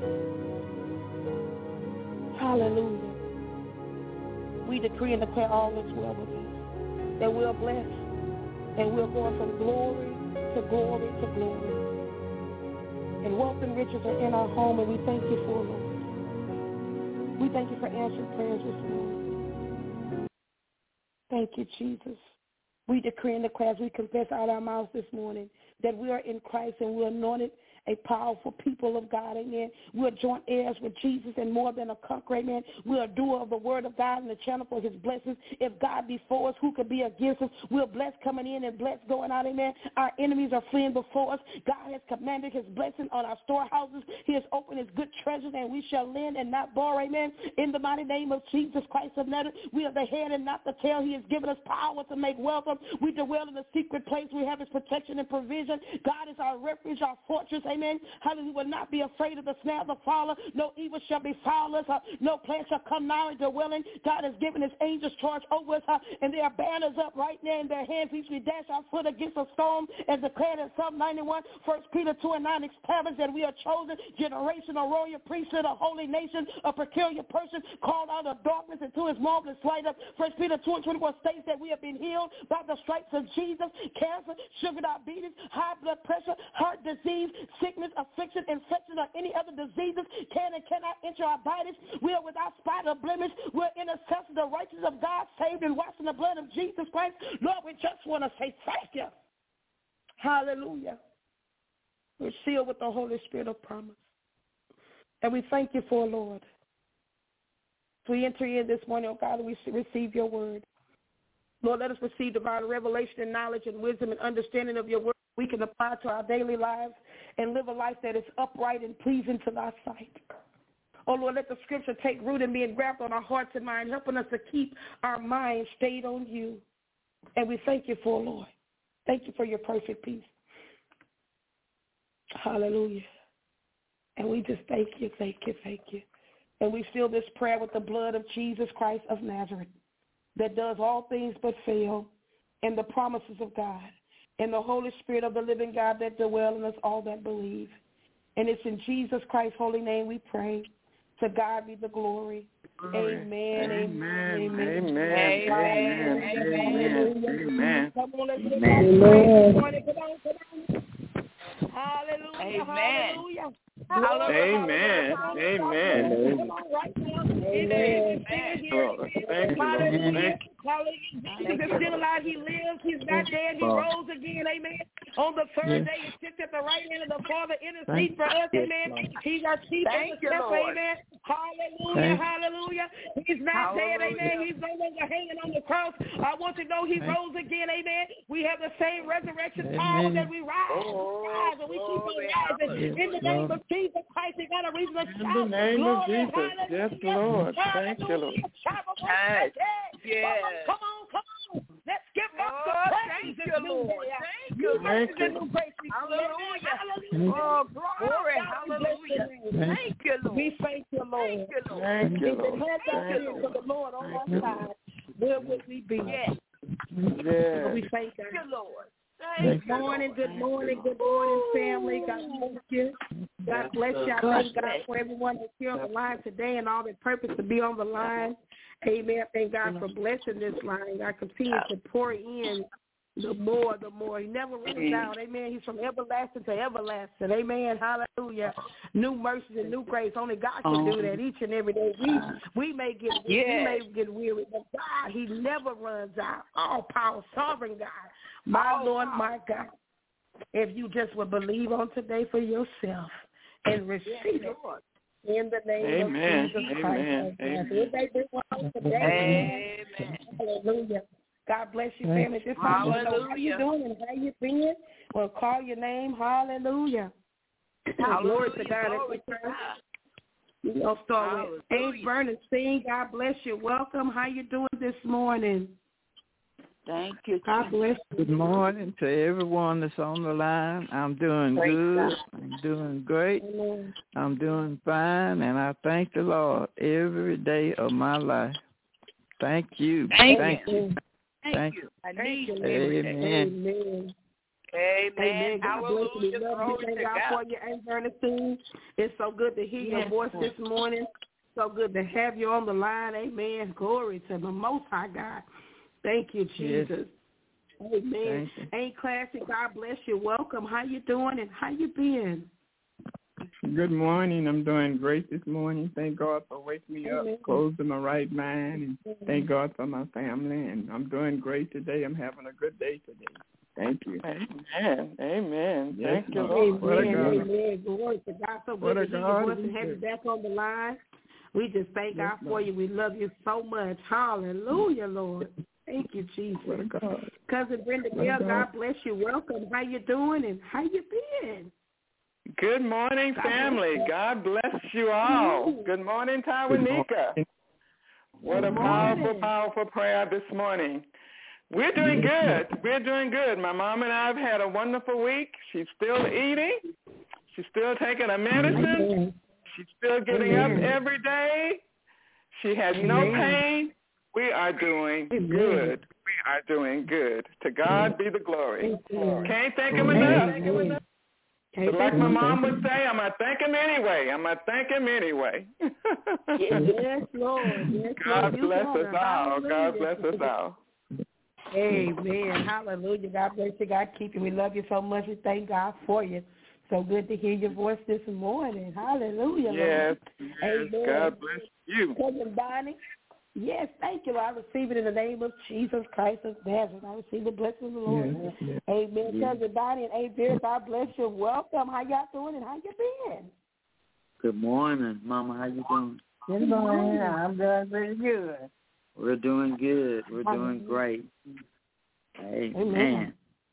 Hallelujah. We decree and declare all is well with us, that we're blessed and we're going from glory to glory to glory. And wealth and riches are in our home, and we thank you for it, Lord. We thank you for answering prayers this morning. Thank you, Jesus. We decree and declare as we confess out our mouths this morning that we are in Christ and we're anointed a powerful people of God, amen. We're joint heirs with Jesus and more than a conqueror, amen. We're a doer of the word of God and the channel for his blessings. If God be for us, who could be against us? We're blessed coming in and blessed going out, amen. Our enemies are fleeing before us. God has commanded his blessing on our storehouses. He has opened his good treasures, and we shall lend and not borrow, amen. In the mighty name of Jesus Christ of Nazareth, we are the head and not the tail. He has given us power to make wealth. We dwell in the secret place. We have his protection and provision. God is our refuge, our fortress, amen. amen. Hallelujah. We will not be afraid of the snare of the faller. No evil shall befall us. Uh, no plague shall come nigh our dwelling. God has given his angels charge over us, uh, and they are banners up right now in their hands. Each we dash our foot against a stone, as declared in Psalm ninety-one. First Peter two and nine establishes that we are chosen generation, a royal priesthood, a holy nation, a peculiar person called out of darkness into his marvelous light. First Peter two and twenty-four states that we have been healed by the stripes of Jesus. Cancer, sugar diabetes, high blood pressure, heart disease, sickness, affliction, infection, or any other diseases can and cannot enter our bodies. We are without spot or blemish. We're intercessors, the righteous of God, saved and washed in the blood of Jesus Christ. Lord, we just want to say thank you. Hallelujah. We're sealed with the Holy Spirit of promise. And we thank you for, Lord. As we enter in this morning, oh God, we receive your word. Lord, let us receive divine revelation and knowledge and wisdom and understanding of your word we can apply to our daily lives and live a life that is upright and pleasing to thy sight. Oh, Lord, let the scripture take root and be engraft on our hearts and minds, helping us to keep our minds stayed on you. And we thank you for, Lord. Thank you for your perfect peace. Hallelujah. And we just thank you, thank you, thank you. And we seal this prayer with the blood of Jesus Christ of Nazareth that does all things but fail, and the promises of God, and the Holy Spirit of the living God that dwell in us all that believe. And it's in Jesus Christ's holy name we pray. To God be the glory. Amen, amen, amen. Amen, amen, amen, amen. Come on, let's lift Amen. our praise this morning. Come on, come on. Hallelujah, Amen. hallelujah. Amen. Amen. Come on, right now. Amen. Thank you, Lord. Thank you, Lord. Hallelujah. Thank you. Hallelujah. Jesus is still alive. He lives. He's not dead. He rose again. Amen. On the third day, he sits at the right hand of the Father, intercede for us. Amen. He's our chief intercessor. Amen. Hallelujah. Hallelujah. He's not dead. Amen. He's no longer hanging on the cross. I want to know he rose again. Amen. We have the same resurrection power that we rise. Oh, rise and we keep on rising. In the name of Jesus Christ, we got a reason to In shout. the name Glory, of Jesus. hallelujah. Yes, Lord. Thank you, Lord. Yes. Yes. Come on, come on. Let's give up Oh, the praise. thank you, Lord. Thank you, Thank Lord. you. Hallelujah. Oh, glory. Hallelujah. Thank you, Lord. We thank you, Lord. Thank you, Lord. If Thank you, it Lord. had not Thank been you, for the Lord on our side, where would we be? Yes. So we thank Thank you. you, Lord. Good morning, good morning, good morning, family. God bless you. God bless you. I thank God for everyone that's here on the line today and all their purpose to be on the line. Amen. Thank God for blessing this line. God continue to pour in the more, the more. He never runs out. Amen. He's from everlasting to everlasting. Amen. Hallelujah. New mercies and new grace. Only God can do that each and every day. We we may get we may get weary, but God, he never runs out. All power, sovereign God. My Lord, my God. If you just would believe on today for yourself and receive it in the name Amen. of Jesus Christ. Amen. Amen. Amen. Today. Amen. Hallelujah. God bless you, family. This time we'll know how you doing and how you been. We'll call your name. Hallelujah. Hallelujah. Glory to God. Glory to God. We're going to start with Ace Bernstein. God bless you. Welcome. How you doing this morning? Thank you. God bless you. Good morning to everyone that's on the line. I'm doing good. I'm doing great. Amen. I'm doing fine, and I thank the Lord every day of my life. Thank you. Thank, thank you. you. Thank, thank you. you. I Thank need you. you every day. Amen. Amen. Amen. God bless you. Hallelujah. We love you. Glory Thank to God God. for you, Aunt Bernstein. It's so good to hear your Yes, voice Lord. this morning. So good to have you on the line. Amen. Glory to the Most High God. Thank you, Jesus. Yes. Amen. Ain't Classic, God bless you. Welcome. How you doing and how you been? Good morning. I'm doing great this morning. Thank God for waking me Amen. up, closing my right mind, and thank God for my family. And I'm doing great today. I'm having a good day today. Thank you. Amen. Amen. Yes, Thank you, Lord. Lord. What a Amen. God. Amen. Glory to God. So What good a to hear God your voice we and have you serve. back on the line. We just thank Yes, God for Lord. you. We love you so much. Hallelujah, Lord. Thank you, Jesus. What a God. Cousin Brenda What a Gale, God. God bless you. Welcome. How you doing and how you been? Good morning, God family. bless you. God bless you all. Mhm. Good morning, Good Tawanika. morning. What a Good powerful, morning. powerful prayer this morning. We're doing good. We're doing good. My mom and I have had a wonderful week. She's still eating. She's still taking her medicine. She's still getting up every day. She has no pain. We are doing good. We are doing good. To God be the glory. Can't thank him enough. But like my mom would say, I'm going to thank him anyway. I'm going to thank him anyway. Yes, Lord. Yes, God Lord. bless us all. God bless us all. Amen. Hallelujah. God bless you. God keep you. We love you so much. We thank God for you. So good to hear your voice this morning. Hallelujah. Yes. Lord. Yes. Amen. God bless you. Cousin Bonnie. Yes, thank you, Lord. I receive it in the name of Jesus Christ of Nazareth. I receive the blessing of the Lord. Yes, yes. Amen. Yes. Cousin Bonnie and Avery, God bless you. Welcome. How y'all doing and how you been? Good morning, Mama. How you doing? Good morning. I'm doing pretty good. We're doing good. We're doing great. Amen. Amen.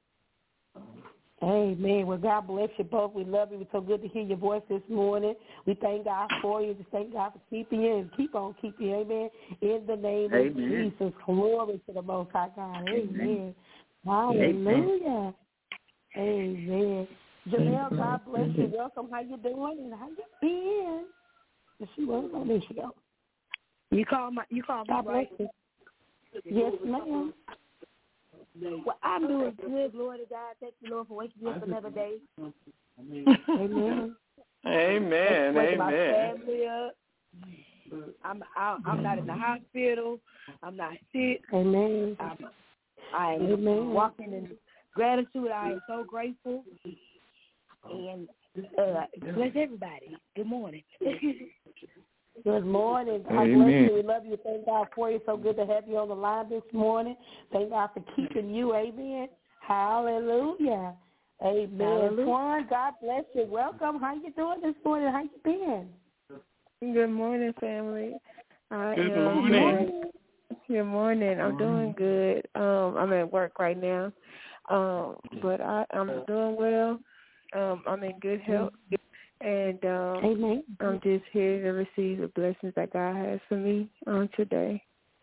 Amen. Well, God bless you both. We love you. It's so good to hear your voice this morning. We thank God for you. Just thank God for keeping you and keep on keeping you. Amen. In the name Amen. of Jesus. Glory to the Most High God. Amen. Amen. Hallelujah. Amen. Janelle, God bless you. Welcome. How you doing and how you been? Is she was on there? She go. You call my you call God me right? bless you. Yes, ma'am. Well, I'm doing good, glory to God. Thank you, Lord, for waking me up another day. Amen. Amen. Waking my Amen. family up. I'm I'm not in the hospital. I'm not sick. Amen. I'm, I'm Amen. walking in gratitude. I am so grateful. And uh, bless everybody. Good morning. Good morning. God Amen. bless you. We love you. Thank God for you. So good to have you on the line this morning. Thank God for keeping you. Amen. Hallelujah. Amen. Hallelujah. Twan, God bless you. Welcome. How you doing this morning? How you been? Good morning, family. I Good am morning. Good morning. I'm doing good. Um, I'm at work right now, um, but I, I'm doing well. Um, I'm in good health, and um, Amen. I'm just here to receive the blessings that God has for me on today.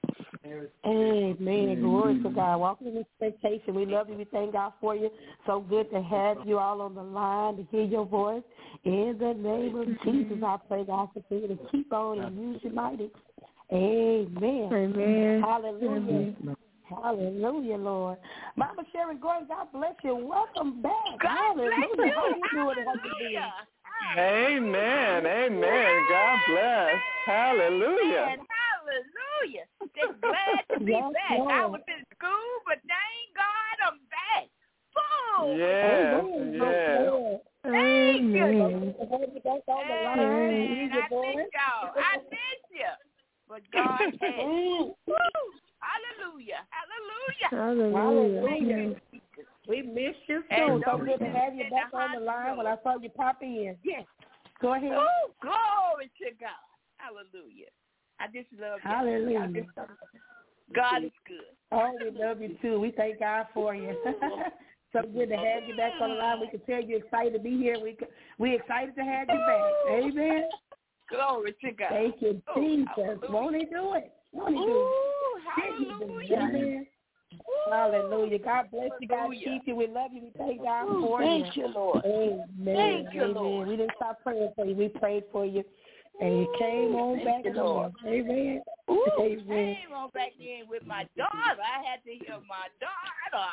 Amen. Glory to God. Walking in expectation. We love you. We thank God for you. So good to have you all on the line to hear your voice. In the name of Jesus, I pray God continue to keep on and use you mighty. Amen. Amen. Hallelujah. Amen. Hallelujah, Lord. Mama Sharon Gordon, God bless you. Welcome back. God Hallelujah. bless you. How you doing? How you doing? Amen. Amen. God bless. Hallelujah. Amen. Hallelujah. Just glad to be Yes, back. Lord. I was in school, but thank God I'm back. Boom. Yes. Amen. Yes. Thank you. Amen. Back on the line. Amen. Use I your voice. miss y'all. I miss you. But God has. Mm. Woo. Hallelujah. Hallelujah. Hallelujah. Hallelujah. We miss you And too. So those good to have you in the back on the line when I saw you pop in. Yes. Go ahead. Oh, glory to God. Hallelujah. I just love you. Hallelujah. I just love you. God is good. Oh, we love you too. We thank God for you. So good to have you back on the line. We can tell you're excited to be here. We we excited to have you back. Amen. Glory to God. Thank you, Oh, Jesus. hallelujah. Won't he do it? Won't he do Ooh, it? hallelujah. Amen. Hallelujah. God bless you. God Hallelujah. keep you. We love you. We thank God Ooh, for thank you. you, Lord. Amen. Thank you, Amen. Lord. We didn't stop praying for you. We prayed for you. And you came on Thank back you, again. Lord. Amen. Ooh, Amen. came on back in with my daughter. I had to hear my daughter.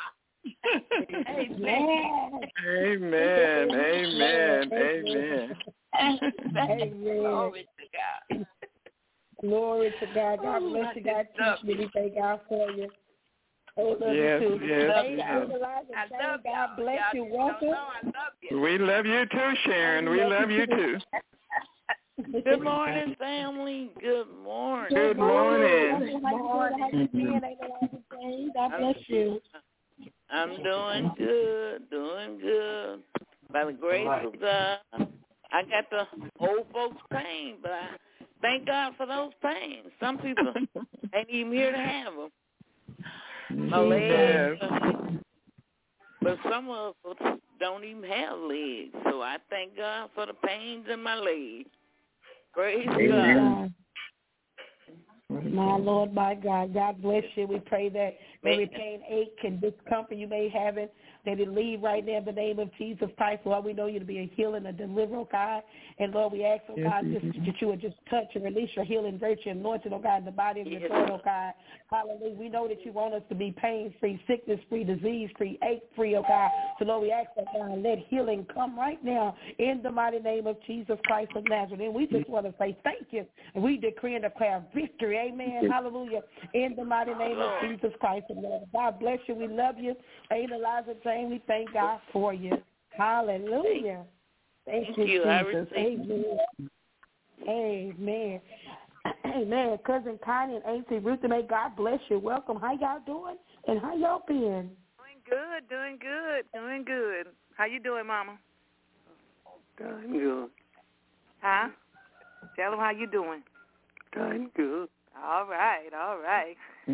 Amen. Amen. Amen. Amen. Amen. Glory to God. Glory to God. God Ooh, bless I you. God just love keep you. We thank God for you. Oh, love Yes, you too. yes, Hey, yes. on the line with I Sharon, love God y'all. bless y'all you. just Welcome. don't know I love you. We love you too, Sharon. We love you too. Good morning, family. Good morning. Good morning. Good morning. How you doing? Ain't no other thing. God bless you. I'm doing good, doing good. By the grace of God, I got the old folks' pain, but I thank God for those pains. Some people ain't even here to have them. My legs, but some of us don't even have legs, so I thank God for the pains in my legs. Praise God. My Lord, my God, God bless you. We pray that every pain, ache, and discomfort you may have it, that it leave right now in the name of Jesus Christ. Lord, we know you to be a healer and a deliverer, God. And Lord, we ask, oh God, just, that you would just touch and release your healing virtue and anointing, oh God, in the body of your daughter, oh God. Hallelujah. We know that you want us to be pain-free, sickness-free, disease-free, ache-free, oh God. So Lord, we ask, oh God, let healing come right now in the mighty name of Jesus Christ of Nazareth. And we just want to say thank you. And we decree and declare victory. Amen. Hallelujah. In the mighty name of Jesus Christ of Nazareth. God bless you. We love you. Ain't Eliza Jane, we thank God for you. Hallelujah. Thank, thank you, you, Jesus. Amen. Amen. Amen. Cousin Connie and Auntie Ruth, may God bless you. Welcome. How y'all doing? And how y'all been? Doing good, doing good, doing good. How you doing, Mama? Doing good. Huh? Tell them how you doing. Doing good. All right, all right.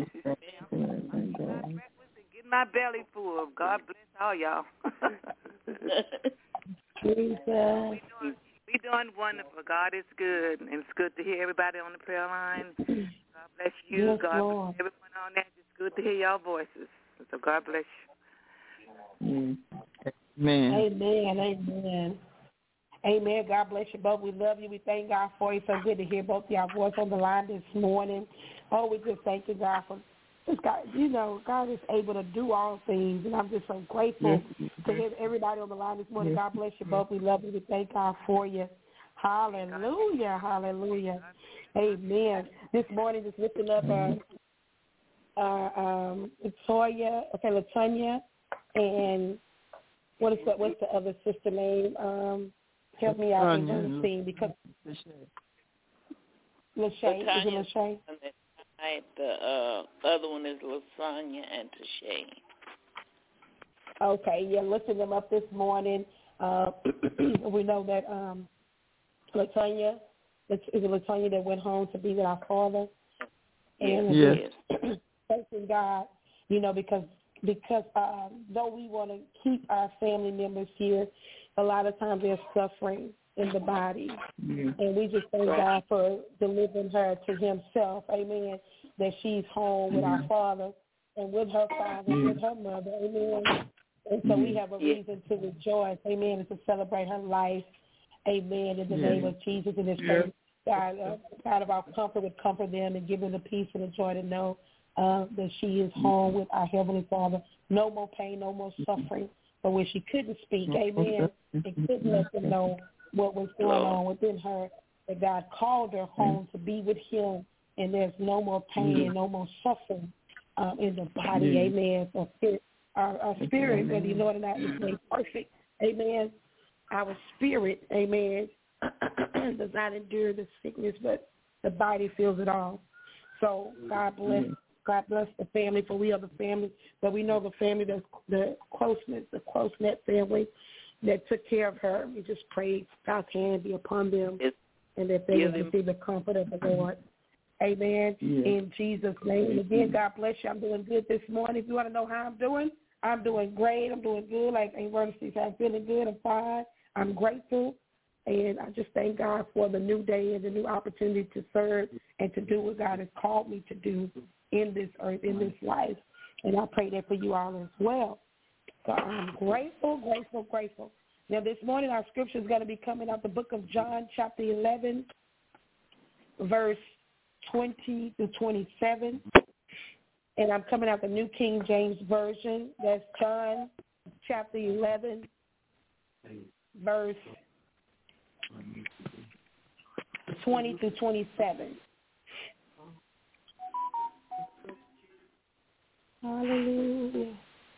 Get my belly full. God bless all y'all. Jesus. We doing, we doing wonderful. God is good, and it's good to hear everybody on the prayer line. God bless you. Yes, God Lord. bless everyone on there. It's good to hear y'all voices. So God bless you. Amen. Amen. Amen. Amen. God bless you both. We love you. We thank God for you. So good to hear both of y'all voice on the line this morning. Oh, we just thank you, God, for this. God, you know, God is able to do all things, and I'm just so grateful yes. to hear everybody on the line this morning. Yes. God bless you both. We love you. We thank God for you. Hallelujah. Hallelujah. Amen. This morning, just lifting up uh, uh, um, Latoya, okay, Latonya, and what is that? What's the other sister name? Um, help me out in one scene because Lachey. Is it Lachey? The uh, other one is Lasagna and Tashay. Okay, yeah, lifting them up this morning. Uh, we know that um, Latonya, is it Latonya that went home to be with our Father? And yes. thanking God, you know, because because uh, though we want to keep our family members here, a lot of times they're suffering in the body. Yeah. And we just thank God for delivering her to himself, amen, that she's home with our Father and with her father and with her mother, amen. And so we have a reason to rejoice, amen, and to celebrate her life, amen, in the yeah. name of Jesus. And this yeah. God, uh, God of our comfort would comfort them and give them the peace and the joy to know uh, that she is home with our Heavenly Father. No more pain, no more suffering. But when she couldn't speak, amen, and couldn't let them know what was going on within her, that God called her home to be with him, and there's no more pain and no more suffering um, in the body, amen. So spirit, our, our spirit, whether you know it or not, is made perfect, amen. Our spirit, amen, does not endure the sickness, but the body feels it all. So God bless, God bless the family, for we are the family, but we know the family, that's the closeness, the close-knit family that took care of her. We just pray God's hand be upon them and that they will receive the comfort of the Lord. Amen. Yeah. In Jesus' name. And again, God bless you. I'm doing good this morning. If you want to know how I'm doing, I'm doing great. I'm doing good. Like Vernon said, I'm feeling good. I'm fine. I'm grateful. And I just thank God for the new day and the new opportunity to serve and to do what God has called me to do in this earth, in this life. And I pray that for you all as well. So I'm grateful, grateful, grateful. Now this morning our scripture is going to be coming out the book of John, chapter eleven, verse twenty to twenty-seven. And I'm coming out the New King James Version. That's John, chapter eleven, verse twenty to twenty-seven. Hallelujah.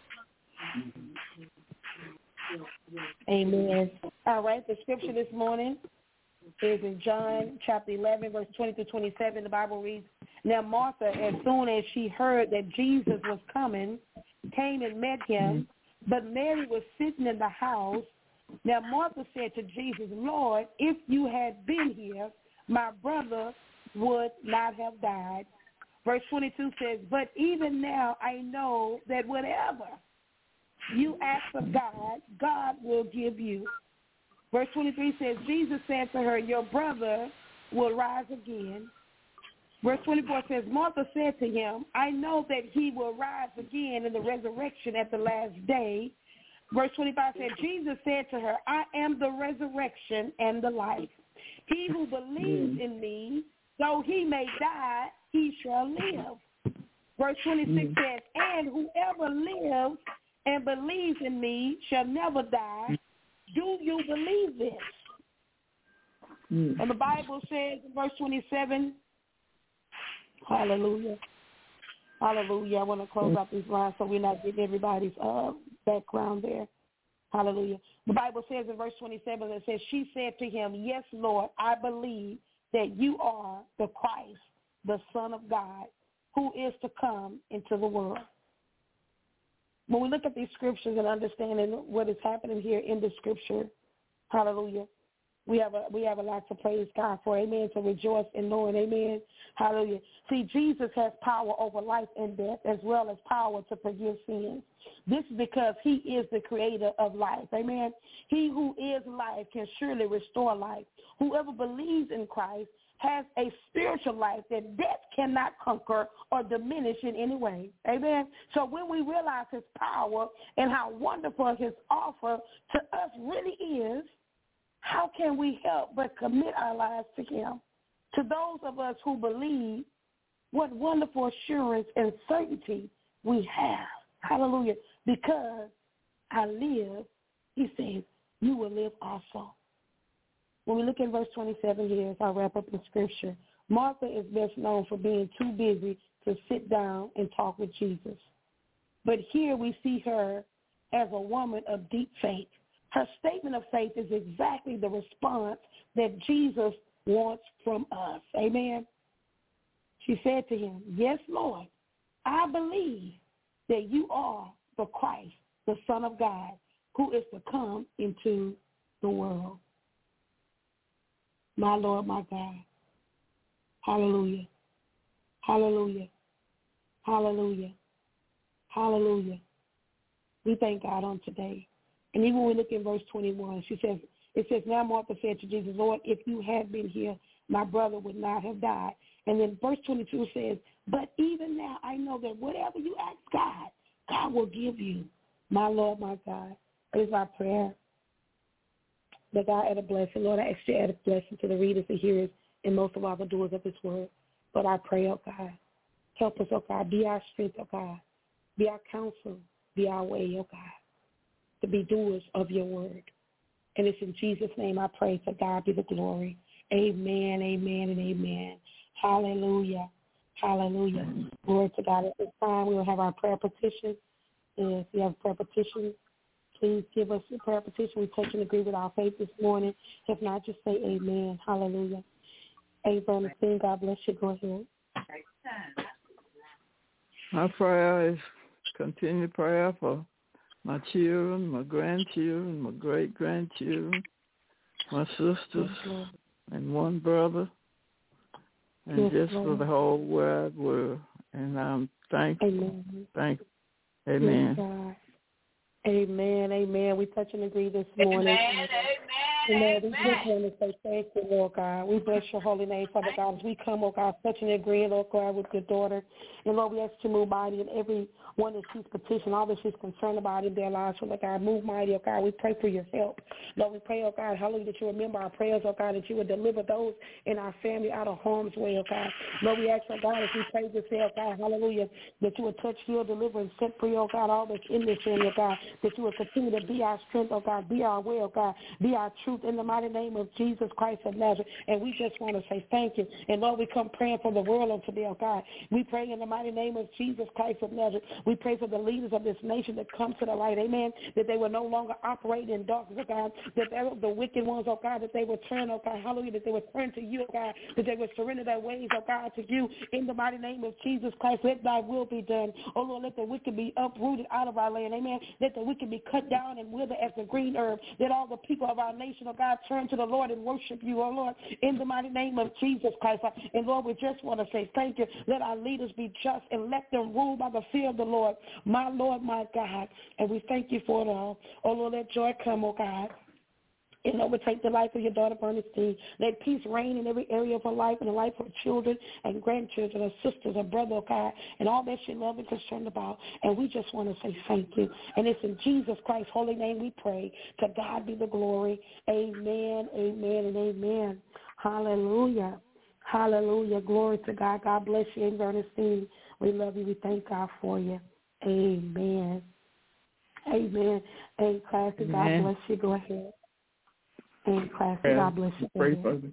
Amen. All right, the scripture this morning is in John chapter eleven, verse twenty to twenty-seven. The Bible reads, Now Martha, as soon as she heard that Jesus was coming, came and met him, but Mary was sitting in the house. Now Martha said to Jesus, Lord, if you had been here, my brother would not have died. Verse twenty-two says, But even now I know that whatever you ask of God, God will give you. Verse twenty-three says, Jesus said to her, Your brother will rise again. Verse twenty-four says, Martha said to him, I know that he will rise again in the resurrection at the last day. Verse twenty-five said, Jesus said to her, I am the resurrection and the life. He who believes mm. in me, though he may die, he shall live. Verse twenty-six mm. says, and whoever lives and believes in me shall never die. Do you believe this? Mm. And the Bible says in verse twenty-seven, hallelujah, hallelujah. I want to close out these lines so we're not getting everybody's uh, background there. Hallelujah. The Bible says in verse twenty-seven, it says, she said to him, yes, Lord, I believe that you are the Christ, the Son of God, who is to come into the world. When we look at these scriptures and understanding what is happening here in the scripture, hallelujah, we have a we have a lot to praise God for, amen, to rejoice in knowing, amen, hallelujah. See, Jesus has power over life and death as well as power to forgive sins. This is because he is the creator of life, amen. He who is life can surely restore life. Whoever believes in Christ has a spiritual life that death cannot conquer or diminish in any way. Amen. So when we realize his power and how wonderful his offer to us really is, how can we help but commit our lives to him? To those of us who believe, what wonderful assurance and certainty we have. Hallelujah. Because I live, he says, you will live also. When we look at verse twenty-seven here, as I wrap up the scripture, Martha is best known for being too busy to sit down and talk with Jesus. But here we see her as a woman of deep faith. Her statement of faith is exactly the response that Jesus wants from us. Amen. She said to him, yes, Lord, I believe that you are the Christ, the Son of God, who is to come into the world. My Lord, my God. Hallelujah. Hallelujah. Hallelujah. Hallelujah. We thank God on today. And even when we look in verse twenty-one, she says, it says, now Martha said to Jesus, Lord, if you had been here, my brother would not have died. And then verse twenty-two says, but even now I know that whatever you ask God, God will give you. My Lord, my God. It is our prayer that God add a blessing. Lord, I ask you to add a blessing to the readers, the hearers, and most of all the doers of this word. But I pray, oh God, help us, oh God, be our strength, oh God, be our counsel, be our way, oh God, to be doers of your word. And it's in Jesus' name I pray, for God be the glory. Amen, amen, and amen. Hallelujah, hallelujah. Glory to God. At this time, we will have our prayer petition. If you have prayer petitions, please give us a prayer petition. We touch and agree with our faith this morning. If not, just say amen. Hallelujah. Amen. God bless you. Go ahead. Our prayer is continued prayer for my children, my grandchildren, my great-grandchildren, my sisters, and one brother, and yes, just Lord. For the whole wide world. And I'm thankful. Amen. Thank you. Amen. Yes, amen, amen. We touch and agree this morning. Amen, amen, amen. amen. We just want to say thank you, Lord God. We bless your holy name, Father God, as we come, oh God, touch and agree, Lord God, with your daughter. And Lord, we ask you to move mighty in every one that she's petitioned, all that she's concerned about in their lives, Lord God. Move mighty, oh God. We pray for your help. Lord, we pray, oh God, hallelujah, that you remember our prayers, oh God, that you would deliver those in our family out of harm's way, oh God. Lord, we ask, oh God, as we pray this day, oh God, hallelujah, that you would touch, heal, deliver, and set free, oh God, all that's in this family, oh God, that you would continue to be our strength, oh God, be our way, oh God, be our truth in the mighty name of Jesus Christ of Nazareth. And we just want to say thank you. And Lord, we come praying for the world on today, oh God. We pray in the mighty name of Jesus Christ of Nazareth. We pray for the leaders of this nation that come to the light, amen, that they will no longer operate in darkness, oh God, that the wicked ones, oh God, that they will turn, oh God, hallelujah, that they will turn to you, oh God, that they will surrender their ways, oh God, to you in the mighty name of Jesus Christ. Let thy will be done. Oh Lord, let the wicked be uprooted out of our land, amen. Let the wicked be cut down and wither as the green herb. Let all the people of our nation, oh God, turn to the Lord and worship you, oh Lord, in the mighty name of Jesus Christ. And Lord, we just want to say thank you. Let our leaders be just and let them rule by the fear of the Lord, my Lord, my God. And we thank you for it all. Oh Lord, let joy come, oh God, and overtake the life of your daughter, Bernstein. Let peace reign in every area of her life and the life of her children and grandchildren, her sisters, her brother, oh God, and all that she loves and concerned about. And we just want to say thank you. And it's in Jesus Christ's holy name we pray. To God be the glory. Amen, amen, and amen. Hallelujah. Hallelujah. Glory to God. God bless you, Aunt Bernstein. We love you. We thank God for you. Amen. Amen. Hey, Classy, God bless you. Go ahead. Hey, Classy, God bless you. Pray for the,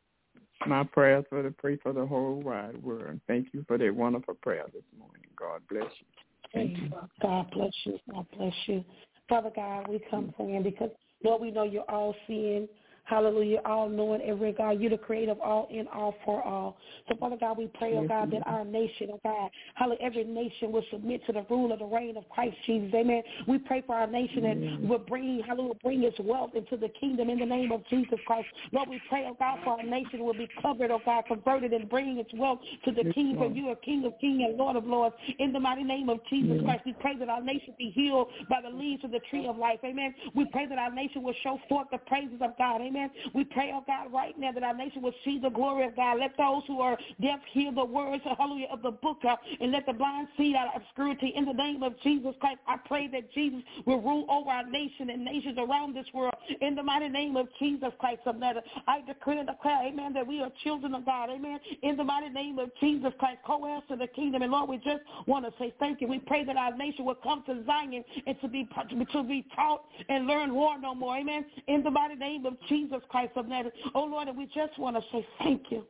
my prayers for the pray for the whole wide world. Thank you for that wonderful prayer this morning. God bless you. Thank you. God bless you. God bless you. Father God, we come praying because, Lord, we know you're all seeing. Hallelujah, all knowing, every God, you're the creator of all, in all, for all. So, Father God, we pray, oh God, that our nation, oh God, hallelujah, every nation will submit to the rule of the reign of Christ Jesus. Amen. We pray for our nation that will bring, hallelujah, bring its wealth into the kingdom in the name of Jesus Christ. Lord, we pray, oh God, for our nation will be covered, oh God, converted and bringing its wealth to the King, for you are King of kings and Lord of lords. In the mighty name of Jesus Christ, we pray that our nation be healed by the leaves of the tree of life. Amen. We pray that our nation will show forth the praises of God. Amen. We pray, oh God, right now that our nation will see the glory of God. Let those who are deaf hear the words, hallelujah, of the book, uh, and let the blind see out of obscurity. In the name of Jesus Christ, I pray that Jesus will rule over our nation and nations around this world. In the mighty name of Jesus Christ of Nazareth, I decree and declare, amen, that we are children of God. Amen. In the mighty name of Jesus Christ, co-heirs to the kingdom. And Lord, we just want to say thank you. We pray that our nation will come to Zion and to be, to be taught and learn war no more. Amen. In the mighty name of Jesus Christ of Nazareth. Oh, Lord, and we just want to say thank you.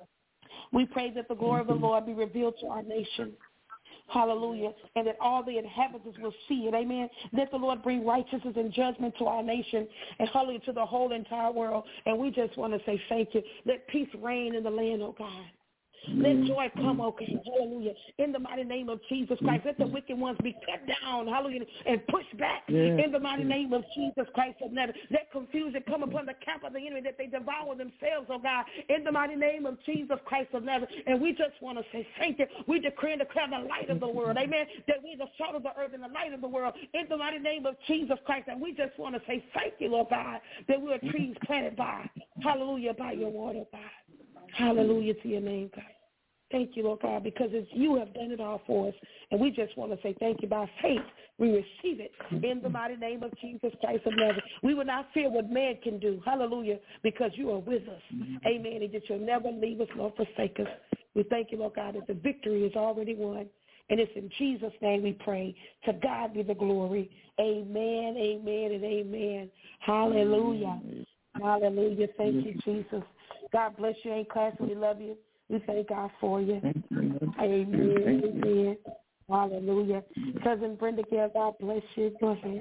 We pray that the glory of the Lord be revealed to our nation. Hallelujah. And that all the inhabitants will see it. Amen. Let the Lord bring righteousness and judgment to our nation and hallelujah to the whole entire world. And we just want to say thank you. Let peace reign in the land, oh God. Let joy come, oh God, hallelujah, in the mighty name of Jesus Christ. Let the wicked ones be cut down, hallelujah, and pushed back yeah. in the mighty name of Jesus Christ of Nazareth. Let confusion come upon the camp of the enemy, that they devour themselves, oh God, in the mighty name of Jesus Christ of Nazareth. And we just want to say thank you. We decree and declare the light of the world, amen, that we are the salt of the earth and the light of the world in the mighty name of Jesus Christ. And we just want to say thank you, Lord God, that we are trees planted by, hallelujah, by your water, God. Hallelujah to your name, God. Thank you, Lord God, because it's you have done it all for us. And we just want to say thank you. By faith, we receive it in the mighty name of Jesus Christ of Nazareth. We will not fear what man can do. Hallelujah, because you are with us. Amen. And that you'll never leave us nor forsake us. We thank you, Lord God, that the victory is already won. And it's in Jesus' name we pray. To God be the glory. Amen, amen, and amen. Hallelujah. Hallelujah. Thank you, Jesus. God bless you, Aunt Class. We love you. We thank God for you. Amen. Amen. Hallelujah. Cousin Brenda, God bless you. Go ahead.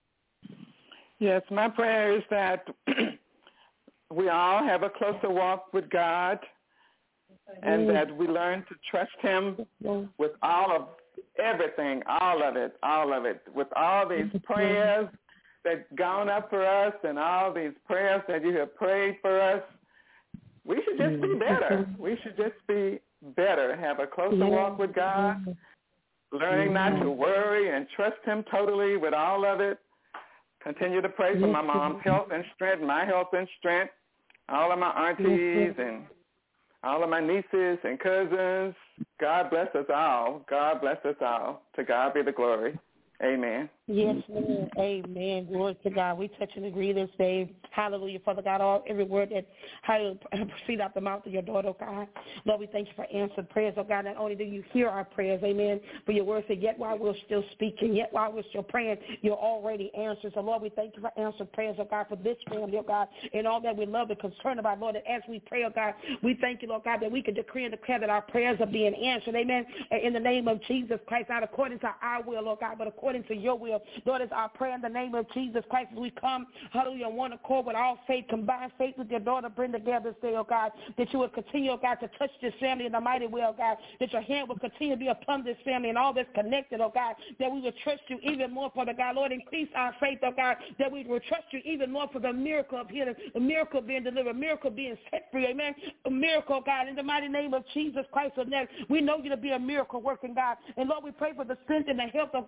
Yes, my prayer is that we all have a closer walk with God and that we learn to trust him with all of everything, all of it, all of it, with all these prayers that gone up for us and all these prayers that you have prayed for us. We should just be better. We should just be better, have a closer walk with God, learning not to worry and trust him totally with all of it. Continue to pray for my mom's health and strength, my health and strength, all of my aunties and all of my nieces and cousins. God bless us all. God bless us all. To God be the glory. Amen. Yes, Lord. Amen. Glory to God. We touch and agree this day. Hallelujah. Father God, all every word that proceed out the mouth of your daughter, oh God. Lord, we thank you for answered prayers, oh God. Not only do you hear our prayers, amen, but your word said, yet while we're still speaking, yet while we're still praying, you're already answered. So, Lord, we thank you for answered prayers, oh God, for this family, oh God, and all that we love and concerned about, Lord, that as we pray, oh God, we thank you, Lord God, that we can decree and declare that our prayers are being answered, amen, in the name of Jesus Christ, not according to our will, oh God, but according to your will. Lord, it's our prayer in the name of Jesus Christ as we come, hallelujah, on one accord with all faith, combine faith with your daughter, Brenda, together today, oh God, that you will continue, oh God, to touch this family in the mighty way, oh God, that your hand will continue to be upon this family and all that's connected, oh God, that we will trust you even more, Father God. Lord, increase our faith, oh God, that we will trust you even more for the miracle of healing, the miracle of being delivered, a miracle of being set free, amen, a miracle, oh God, in the mighty name of Jesus Christ of Nazareth. We know you to be a miracle working, God, and Lord, we pray for the strength and the health, oh God, and the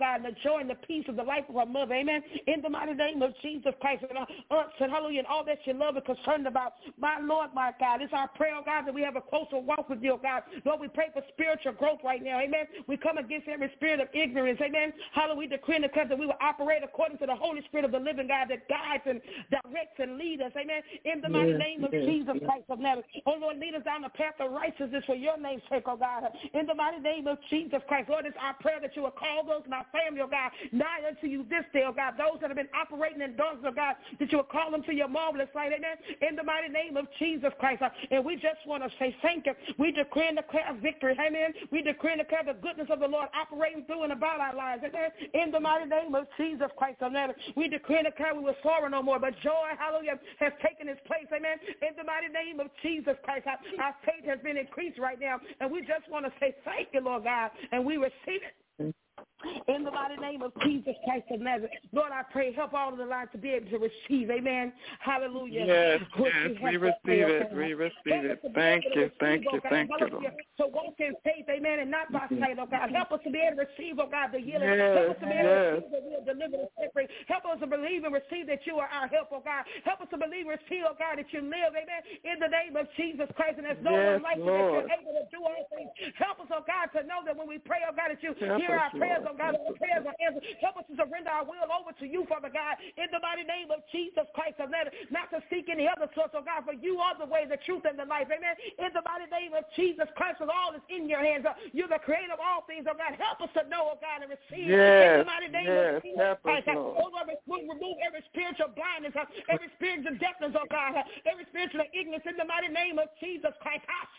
joy and the peace of the life of her mother. Amen. In the mighty name of Jesus Christ. And our aunts and hallelujah, and all that you love and concerned about. My Lord, my God, it's our prayer, oh God, that we have a closer walk with you, oh God. Lord, we pray for spiritual growth right now. Amen. We come against every spirit of ignorance. Amen. Hallelujah. We decree and declare that we will operate according to the Holy Spirit of the living God that guides and directs and leads us. Amen. In the mighty yes, name of yes, Jesus yes. Christ of Nazareth. Oh, Lord, lead us down the path of righteousness for your name's sake, oh God. In the mighty name of Jesus Christ. Lord, it's our prayer that you will call those in our family, oh God, nigh unto you this day, oh God. Those that have been operating in darkness, oh God, that you will call them to your marvelous light. Amen. In the mighty name of Jesus Christ. And we just want to say thank you. We decree and declare victory. Amen. We decree and declare the goodness of the Lord operating through and about our lives. Amen. In the mighty name of Jesus Christ of Nazareth. We decree and declare we will sorrow no more, but joy, hallelujah, has taken its place. Amen. In the mighty name of Jesus Christ. Our, our faith has been increased right now. And we just want to say thank you, Lord God. And we receive it. In the mighty name of Jesus Christ of Nazareth. Lord, I pray, help all of the lives to be able to receive. Amen. Hallelujah. Yes, yes, we receive it. We receive it. Thank you, thank you, thank you, Lord. So walk in faith, amen, and not by sight, oh God. Help us to be able to receive, oh God, the healing. Yes, Help us to be able yes. to receive that we are delivered and set free. Help us to believe and receive that you are our help, oh God. Help us to believe and receive, oh God, that you live, amen, in the name of Jesus Christ. And there's no Yes, one like you, Lord. that you're able to do all things. Help us, oh God, to know that when we pray, oh God, that you Help hear us, our prayers, Lord. oh God, our prayers are answered. Help us to surrender our will over to you, Father God, in the mighty name of Jesus Christ of Nazareth, not to seek any other source, oh God, for you are the way, the truth, and the life, amen. In the mighty name of Jesus Christ, with all is in your hands, uh, you're the creator of all things, oh God. Help us to know, oh God, and receive Yes, in the mighty name yes, of Jesus help us, Christ. Uh, Lord. oh Lord, we remove every spiritual blindness, uh, every spiritual deafness, oh God, uh, every spiritual ignorance in the mighty name of Jesus Christ.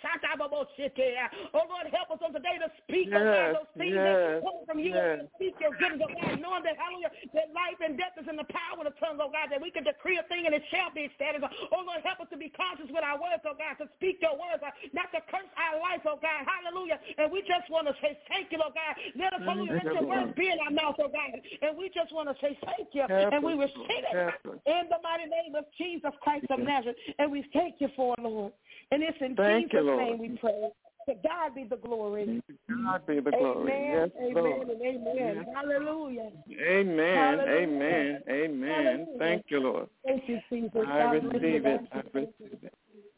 Oh Lord, help us on today to speak, oh God, Yes, those things yes, that come from you, yes. and speak your goodness, oh God, knowing that, hallelujah, that life and death is in the power of the tongue, oh God, that we can decree a thing and it shall be established. Oh Lord, help us to be conscious with our words, oh God, to speak your words, uh, not to curse our life, oh God, hallelujah. And we just want to say thank you, oh God. Let us, hallelujah, let your words be in our mouth, oh God. And we just want to say thank you. Help and we us, receive Lord. it in the mighty name of Jesus Christ of Nazareth. And we thank you for it, Lord. And it's in Thank you, Jesus' Lord. name we pray. To God be the glory. God be the glory. Amen, Yes, amen, Lord. and amen. Yes. Hallelujah. Amen, Hallelujah. amen, amen. Hallelujah. Thank you, Lord. Thank you, Jesus. I God bless you, receive God it. I bless receive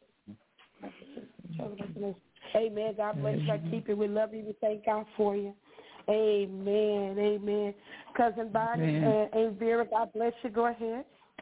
it. you. Amen. God bless you. I keep it. We love you. We thank God for you. Amen. Amen. Cousin Bonnie and, and Vera, God bless you. Go ahead.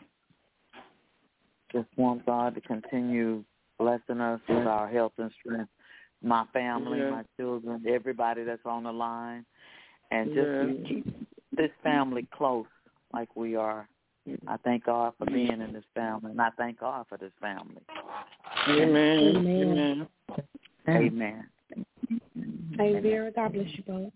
Just want God to continue blessing us with our health and strength. My family, Yeah. my children, everybody that's on the line. And just Yeah. keep this family close like we are. I thank God for being in this family, and I thank God for this family. Amen. Amen. Amen. Hey, Vera, God bless you both.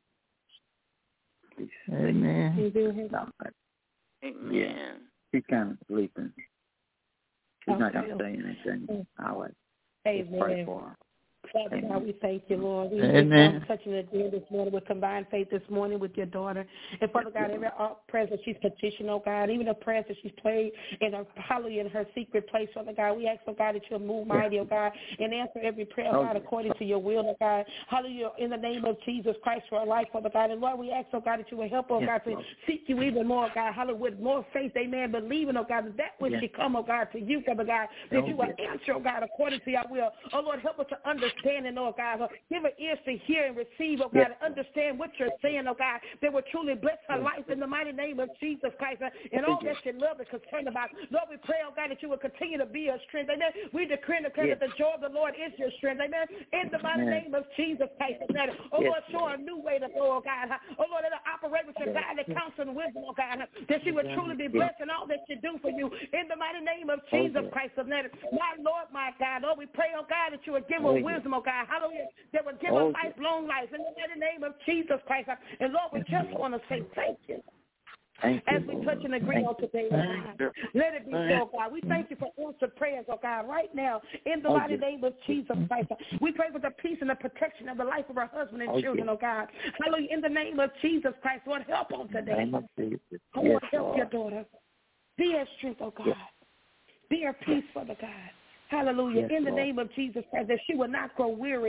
Amen. Hey, Vera. Amen. She's kind of sleeping. She's not Okay. going to say anything. I'll let Amen. pray for her. Father God, we thank you, Lord. We Amen. are touching the dear this morning with combined faith this morning with your daughter. And Father God, every prayer that she's petitioned, oh God, even the prayers that she's prayed in her, hallelujah, in her secret place, Father God, we ask, oh God, that you'll move mighty, oh God, and answer every prayer, oh God, according to your will, oh God. Hallelujah, in the name of Jesus Christ for her life, Father God. And Lord, we ask, oh God, that you will help, oh God, to seek you even more, oh God, hallelujah, with more faith, amen, believing, oh God, that that which she come, oh God, to you, Father God, that you will answer, oh God, according to your will. Oh Lord, help us to understand and, oh God, give her ears to hear and receive, oh God, yes. and understand what you're saying, oh God, that will truly bless her yes. life in the mighty name of Jesus Christ, uh, and all yes. that she loves and concerned about. Lord, we pray, oh God, that you will continue to be her strength, amen. We decree and declare yes. that the joy of the Lord is your strength, amen, in the mighty yes. name of Jesus Christ, amen. Oh yes. Lord, show her a new way to go, oh God. Oh Lord, let her operate with your yes. godly counsel and wisdom, oh God, that she would truly be blessed in all that you do for you, in the mighty name of Jesus oh, yes. Christ, amen. My Lord, my God, Lord, we pray, oh God, that you would give her oh, wisdom, oh God, hallelujah, that would give oh, us life, long life, in the mighty name of Jesus Christ. And Lord, we just want to say thank you. Thank As you, we touch and agree on today, oh God, let it be so, God. We thank you for answered prayers, oh God, right now, in the oh, mighty yes. name of Jesus Christ. We pray for the peace and the protection of the life of our husband and oh, children, yes. oh God. Hallelujah, in the name of Jesus Christ. Lord, help on today. Oh, Lord, yes, help Lord. your daughter. Be her strength, oh God. Yes. Be her peace, Father God. Hallelujah. Yes, in the Lord. name of Jesus Christ, that she will not grow weary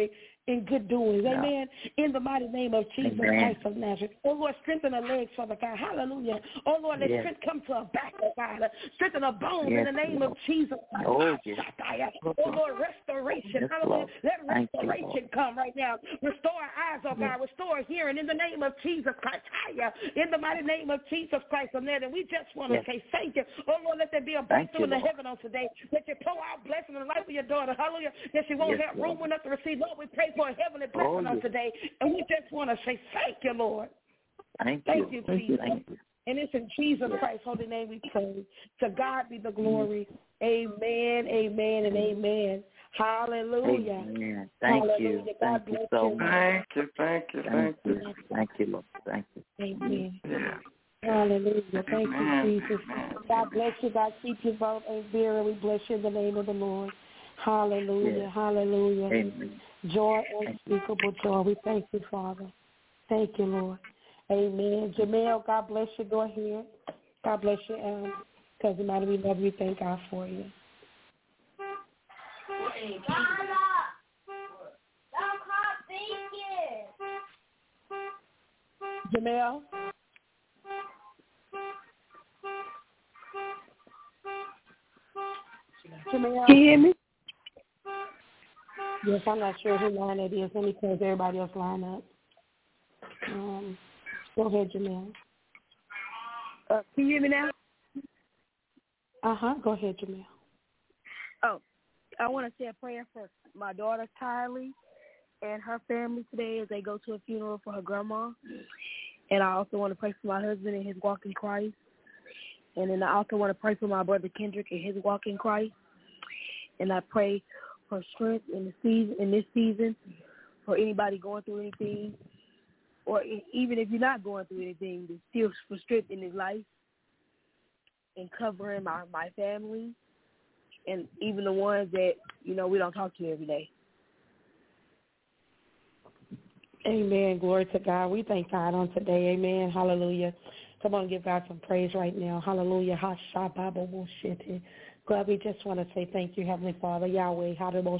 and good doings. Yeah. Amen. In the mighty name of Jesus Amen. Christ of Nazareth. Oh, Lord, strengthen her legs, Father God. Hallelujah. Oh, Lord, let yes. strength come to her back, oh God. Strengthen her bones yes, in the name Lord. Of Jesus. Oh, yes. oh, Lord, restoration. Yes, hallelujah. Let restoration you, come right now. Restore our eyes, oh God. Yes. Restore our hearing in the name of Jesus Christ. In the mighty name of Jesus Christ of Nazareth. And we just want to yes. say thank you. Oh, Lord, let there be a breakthrough in the heaven on today. Let you pour out blessing in the life of your daughter. Hallelujah. That she won't yes, have room enough to receive. Lord, we pray for a heavenly blessing oh, on yes. today. And we just want to say thank you, Lord. Thank, thank you. you, Jesus. Thank you. And it's in Jesus yes. Christ's holy name we pray. To God be the glory. Amen, amen, and amen. Hallelujah. Amen. Thank Hallelujah. you. God thank you bless so you. much. Thank you, thank you, thank, thank you. you. Thank you, Lord. Thank you. Amen. Yeah. Hallelujah. Thank Amen. you, Jesus. Amen. God bless you. God keep you both. Amen. We bless you in the name of the Lord. Hallelujah. Yes. Hallelujah. Amen. Joy, unspeakable joy. We thank you, Father. Thank you, Lord. Amen. Jamel, God bless you. Go ahead. God bless you. Um, Cousin Maddie, we love you. Thank God for you. Jamel? Jamel? Can you hear me? Yes, I'm not sure who line it is. Let me close everybody else line up. Um, go ahead, Jamel. Uh, can you hear me now? Uh-huh. Go ahead, Jamel. Oh, I want to say a prayer for my daughter, Kylie, and her family today as they go to a funeral for her grandma. And I also want to pray for my husband and his walk in Christ. And then I also want to pray for my brother Kendrick and his walk in Christ. And I pray for strength in the season, in this season, for anybody going through anything, or even if you're not going through anything, to still for strength in his life, and covering my, my family, and even the ones that, you know, we don't talk to every day. Amen. Glory to God. We thank God on today. Amen. Hallelujah. Come on, give God some praise right now. Hallelujah. God, we just want to say thank you, Heavenly Father, Yahweh.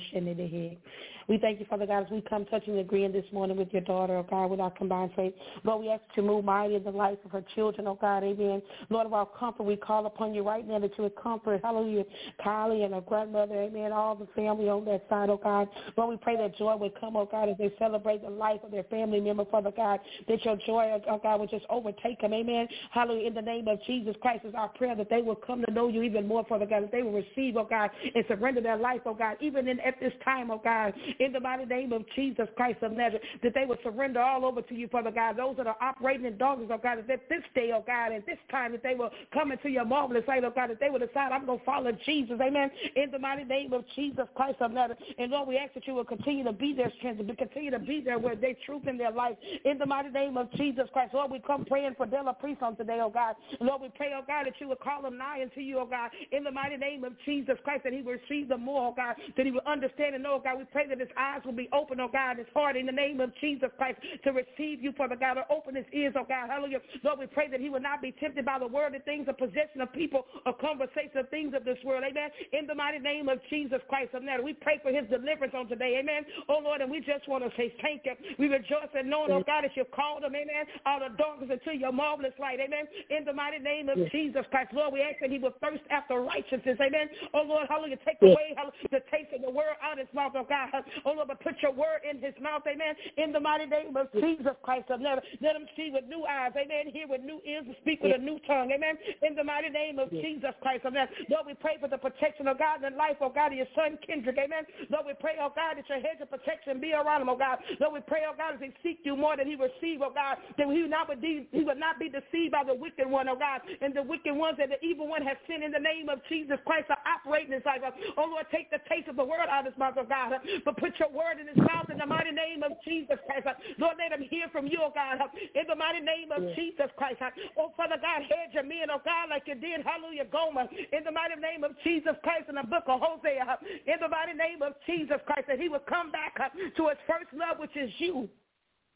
We thank you, Father God, as we come touching and agreeing this morning with your daughter, oh God, with our combined faith. Lord, we ask you to move mighty in the life of her children, oh God, amen. Lord of our comfort, we call upon you right now that you would comfort, hallelujah, Kylie and her grandmother, amen, all the family on that side, oh God. Lord, we pray that joy would come, oh God, as they celebrate the life of their family member, Father God, that your joy, oh God, would just overtake them, amen. Hallelujah, in the name of Jesus Christ is our prayer that they will come to know you even more, Father God, that they will receive, oh God, and surrender their life, oh God, even in, at this time, oh God, in the mighty name of Jesus Christ of Nazareth, that they would surrender all over to you, Father God. Those that are operating in darkness, oh God, that this day, oh God, at this time, that they will come into your marvelous light, oh God, that they will decide, I'm going to follow Jesus, amen, in the mighty name of Jesus Christ of Nazareth. And Lord, we ask that you will continue to be their strength, and continue to be there where they truth in their life, in the mighty name of Jesus Christ. Lord, we come praying for Della Priest on today, oh God. Lord, we pray, oh God, that you would call him nigh unto you, oh God, in the mighty name of Jesus Christ, that he will receive the more, oh God, that he will understand and know, oh God. We pray that his eyes will be open, oh God, his heart in the name of Jesus Christ to receive you, Father God, or open his ears, oh God, hallelujah. Lord, we pray that he will not be tempted by the word and things of possession of people or conversation of things of this world, amen, in the mighty name of Jesus Christ of Nazareth. We pray for his deliverance on today, amen, oh Lord, and we just want to say thank you. We rejoice in knowing, oh God, that you've called him, amen, out of darkness into your marvelous light, amen, in the mighty name of yes. Jesus Christ. Lord, we ask that he will thirst after righteousness, amen, oh Lord, hallelujah, take yes. away hallelujah, the taste of the word out of his mouth, oh God, oh Lord, but put your word in his mouth, amen, in the mighty name of Jesus Christ of Nazareth. Let him see with new eyes, amen, hear with new ears, and speak with a new tongue, amen, in the mighty name of Jesus Christ of Nazareth. Lord, we pray for the protection of God in the life, oh God, of your son Kendrick, amen. Lord, we pray, oh God, that your hedge of protection be around him, oh God. Lord, we pray, oh God, as he seek you more than he receive, oh God, that he would not be, he would not be deceived by the wicked one, oh God, and the wicked ones that the evil one has sinned in the name of Jesus Christ are operating in his life. Oh Lord, take the taste of the word out of his mouth, oh God, but put your word in his mouth in the mighty name of Jesus Christ. Lord, let him hear from you, oh God, in the mighty name of yes. Jesus Christ. Oh, Father God, hedge him in, oh God, like you did, hallelujah, Gomer, in the mighty name of Jesus Christ, in the book of Hosea, in the mighty name of Jesus Christ, that he would come back to his first love, which is you.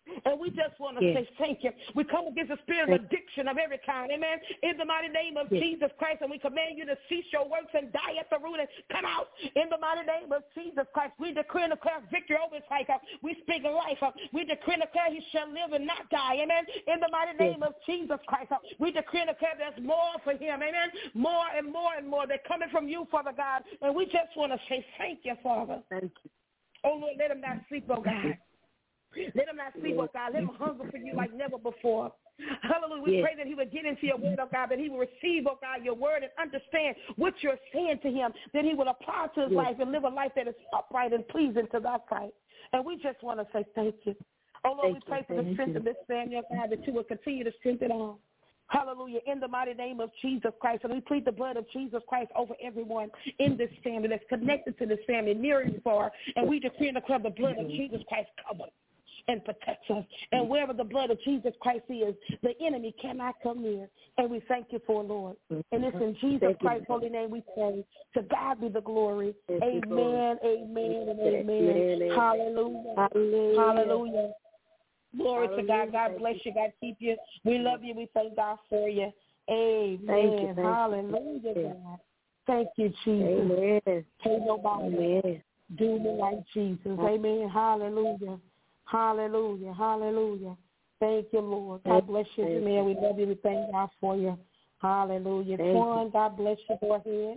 And we just want to yes. say thank you. We come against the spirit of addiction of every kind, amen, in the mighty name of yes. Jesus Christ, and we command you to cease your works and die at the root and come out in the mighty name of Jesus Christ. We decree and declare victory over his life. We speak life. We decree and declare he shall live and not die, amen, in the mighty name yes. of Jesus Christ. We decree and declare there's more for him, amen, more and more and more. They're coming from you, Father God, and we just want to say thank you, Father. Thank you. Oh, Lord, let him not sleep, oh God. Let him not sleep, oh God. Let him hunger for you like never before. Hallelujah. We yes. pray that he would get into your word, oh God, that he will receive, oh God, your word and understand what you're saying to him, that he will apply to his yes. life and live a life that is upright and pleasing to thy sight. And we just want to say thank you. Oh, Lord, thank we pray you, for the strength you. of this family, oh God, that you will continue to strengthen on. Hallelujah. In the mighty name of Jesus Christ. And we plead the blood of Jesus Christ over everyone in this family that's connected to this family, near and far. And we decree and declare the blood of Jesus Christ covers and protects us. And wherever the blood of Jesus Christ is, the enemy cannot come near. And we thank you for it, Lord. And it's in Jesus Christ's holy name we pray. To God be the glory. Amen, amen, and amen. Hallelujah. Hallelujah. Hallelujah. Glory Hallelujah. to God. God bless you. God keep you. We love you. We thank God for you. Amen. Thank you, thank Hallelujah, you. God. Thank you, Jesus. Amen. Can't nobody Amen. do me like Jesus. Amen. Hallelujah. Hallelujah. Hallelujah. Thank you, Lord. God bless you, Jamil. We love you. We thank God for you. Hallelujah. Twan, God bless you. Go ahead.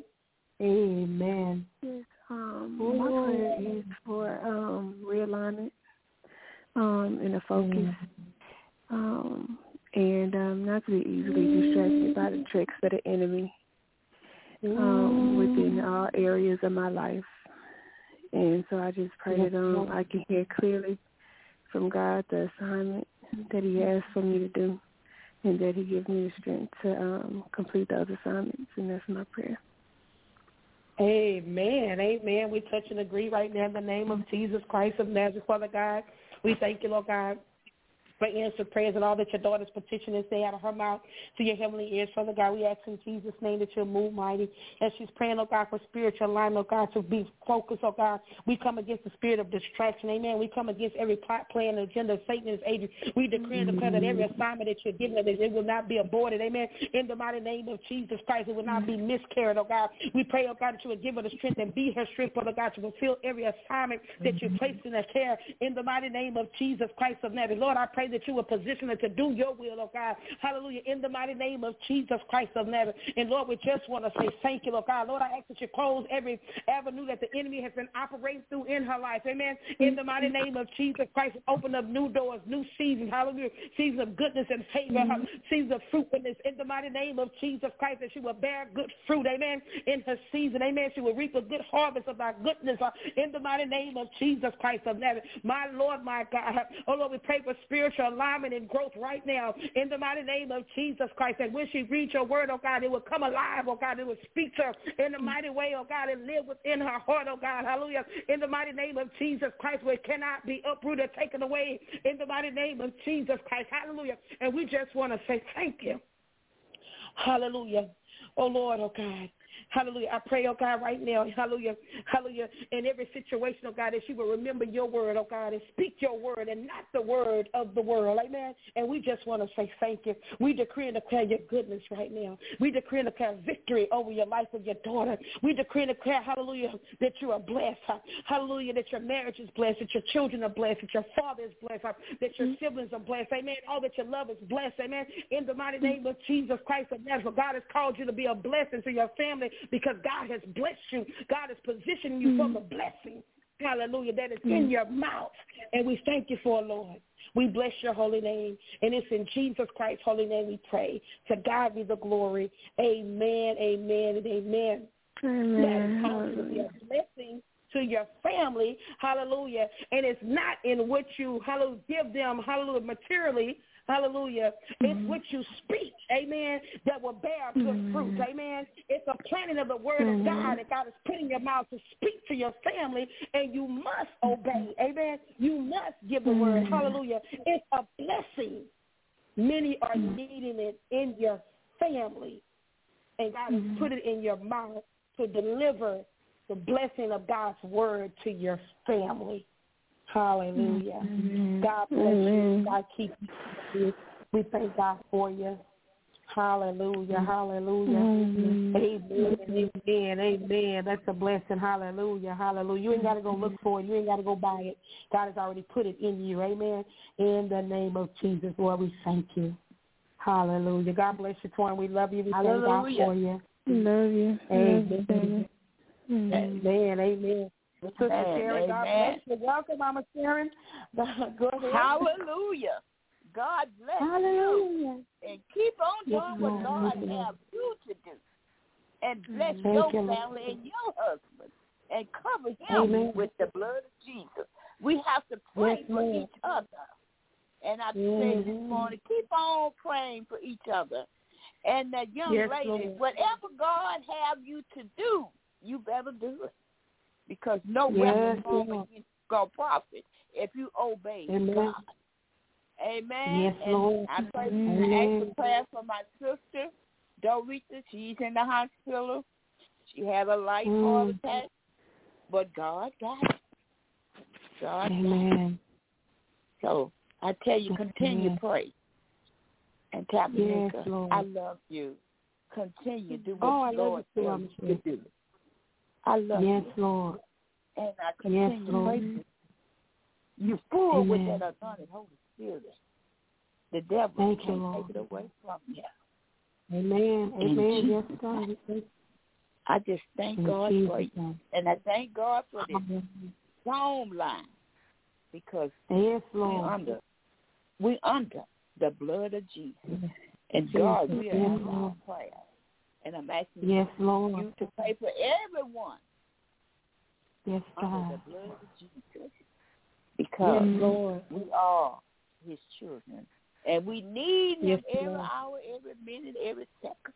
Amen. Yes, um, my prayer is for um, realignment. Um, and a focus, mm-hmm. um, and um, not to be easily distracted by the tricks of the enemy um, mm-hmm. within all areas of my life. And so I just pray that um, I can hear clearly from God the assignment that he has for me to do, and that he gives me the strength to um, complete those assignments, and that's my prayer. Amen, amen. We touch and agree right now in the name of Jesus Christ of Nazareth, Father God. We thank you, Lord God, for answered prayers and all that your daughter's petition is say out of her mouth to your heavenly ears. Father God, we ask in Jesus' name that you'll move mighty. As she's praying, oh God, for spiritual alignment, oh God, to be focused, oh God. We come against the spirit of distraction, amen. We come against every plot, plan, and agenda of Satan and his agents. We decree and declare that every assignment that you're giving us, it will not be aborted, amen. In the mighty name of Jesus Christ, it will not be miscarried, oh God. We pray, oh God, that you will give her the strength and be her strength, Father God, to fulfill every assignment that you placed in her care. In the mighty name of Jesus Christ of Nazareth, Lord, I pray that you will position her to do your will, oh God. Hallelujah. In the mighty name of Jesus Christ of Nazareth. And Lord, we just want to say thank you, Lord God. Lord, I ask that you close every avenue that the enemy has been operating through in her life. Amen. In the mighty name of Jesus Christ, open up new doors, new seasons. Hallelujah. Seasons of goodness and favor. Mm-hmm. Seasons of fruitfulness. In the mighty name of Jesus Christ, that she will bear good fruit. Amen. In her season. Amen. She will reap a good harvest of our goodness. Uh, in the mighty name of Jesus Christ of Nazareth. My Lord, my God. Oh, Lord, we pray for spiritual alignment and growth right now in the mighty name of Jesus Christ. And when she reads your word, oh God, it will come alive, oh God. It will speak to her in the mighty way, oh God, and live within her heart, oh God. Hallelujah. In the mighty name of Jesus Christ, where it cannot be uprooted or taken away in the mighty name of Jesus Christ. Hallelujah. And we just want to say thank you. Hallelujah. Oh Lord, oh God. Hallelujah. I pray, oh God, right now, hallelujah, hallelujah, in every situation, oh God, that she will remember your word, oh God, and speak your word and not the word of the world, amen. And we just want to say thank you. We decree and declare your goodness right now. We decree and declare victory over your life of your daughter. We decree and declare, hallelujah, that you are blessed, hallelujah, that your marriage is blessed, that your children are blessed, that your father is blessed, that your siblings are blessed, amen. All that your love is blessed, amen. In the mighty name of Jesus Christ of Nazareth, God has called you to be a blessing to your family, because God has blessed you. God has positioned you mm-hmm. for the blessing, hallelujah, that is mm-hmm. in your mouth. And we thank you for it, Lord. We bless your holy name. And it's in Jesus Christ's holy name we pray. To God be the glory. Amen, amen, and amen. Amen. That is called to be a blessing to your family, hallelujah. And it's not in what you, hallelujah, give them, hallelujah, materially, hallelujah. Mm-hmm. It's what you speak, amen, that will bear good mm-hmm. fruit, amen. It's a planting of the word mm-hmm. of God that God is putting in your mouth to speak to your family, and you must obey, amen. You must give the mm-hmm. word, hallelujah. It's a blessing. Many are mm-hmm. needing it in your family, and God mm-hmm. has put it in your mouth to deliver the blessing of God's word to your family. Hallelujah. Mm-hmm. God bless Amen. you. God keep you. We thank God for you. Hallelujah. Hallelujah. Mm-hmm. Amen. Amen. Amen. That's a blessing. Hallelujah. Hallelujah. You ain't got to go look for it. You ain't got to go buy it. God has already put it in you. Amen. In the name of Jesus, Lord, we thank you. Hallelujah. God bless you, Twan. We love you. We thank God for you. Love you. Amen. Amen. Amen. Amen. Sister Amen. Sharon, God Amen. bless you. Welcome, Mama Sharon. Go ahead. Hallelujah. God bless Hallelujah. you. And keep on doing Yes, what Lord. God Yes, has you to do. And bless Thank your you, Lord. family and your husband. And cover him Amen. with the blood of Jesus. We have to pray Yes, for Lord. each other. And I Mhm. said this morning, keep on praying for each other. And that young Yes, lady, Lord. whatever God have you to do, you better do it. Because no Yes, weapon formed Lord. against you gonna profit if you obey Amen. God. Amen. Yes, and Lord. I pray Amen. I ask for prayer for my sister, Dorita. She's in the hospital. She had a light Mm. heart attack, but God got it. God got it. Amen. So I tell you, continue Amen. to pray. And Tabernacle, Yes, Lord. I love you. Continue to do Oh, I what the love Lord you too, tells Mama you to do. I love Yes, you. Lord. And I Yes, continue to Lord. pray for you. You're full with Amen. that anointed Holy Spirit. The devil Thank you, can't Lord. take it away from you. Amen. In Amen. Jesus' Yes, God. We thank I just thank In God Jesus' for you. name. And I thank God for this Amen. phone line because Yes, we Lord. under we under the blood of Jesus. Yes. And God Jesus. will Yes, answer Lord. our prayer. And I'm asking Yes, Lord. you to pray for everyone Yes, under God. the blood of Jesus. Because Yes, Lord. we are his children. And we need him Yes, every Lord. hour, every minute, every second.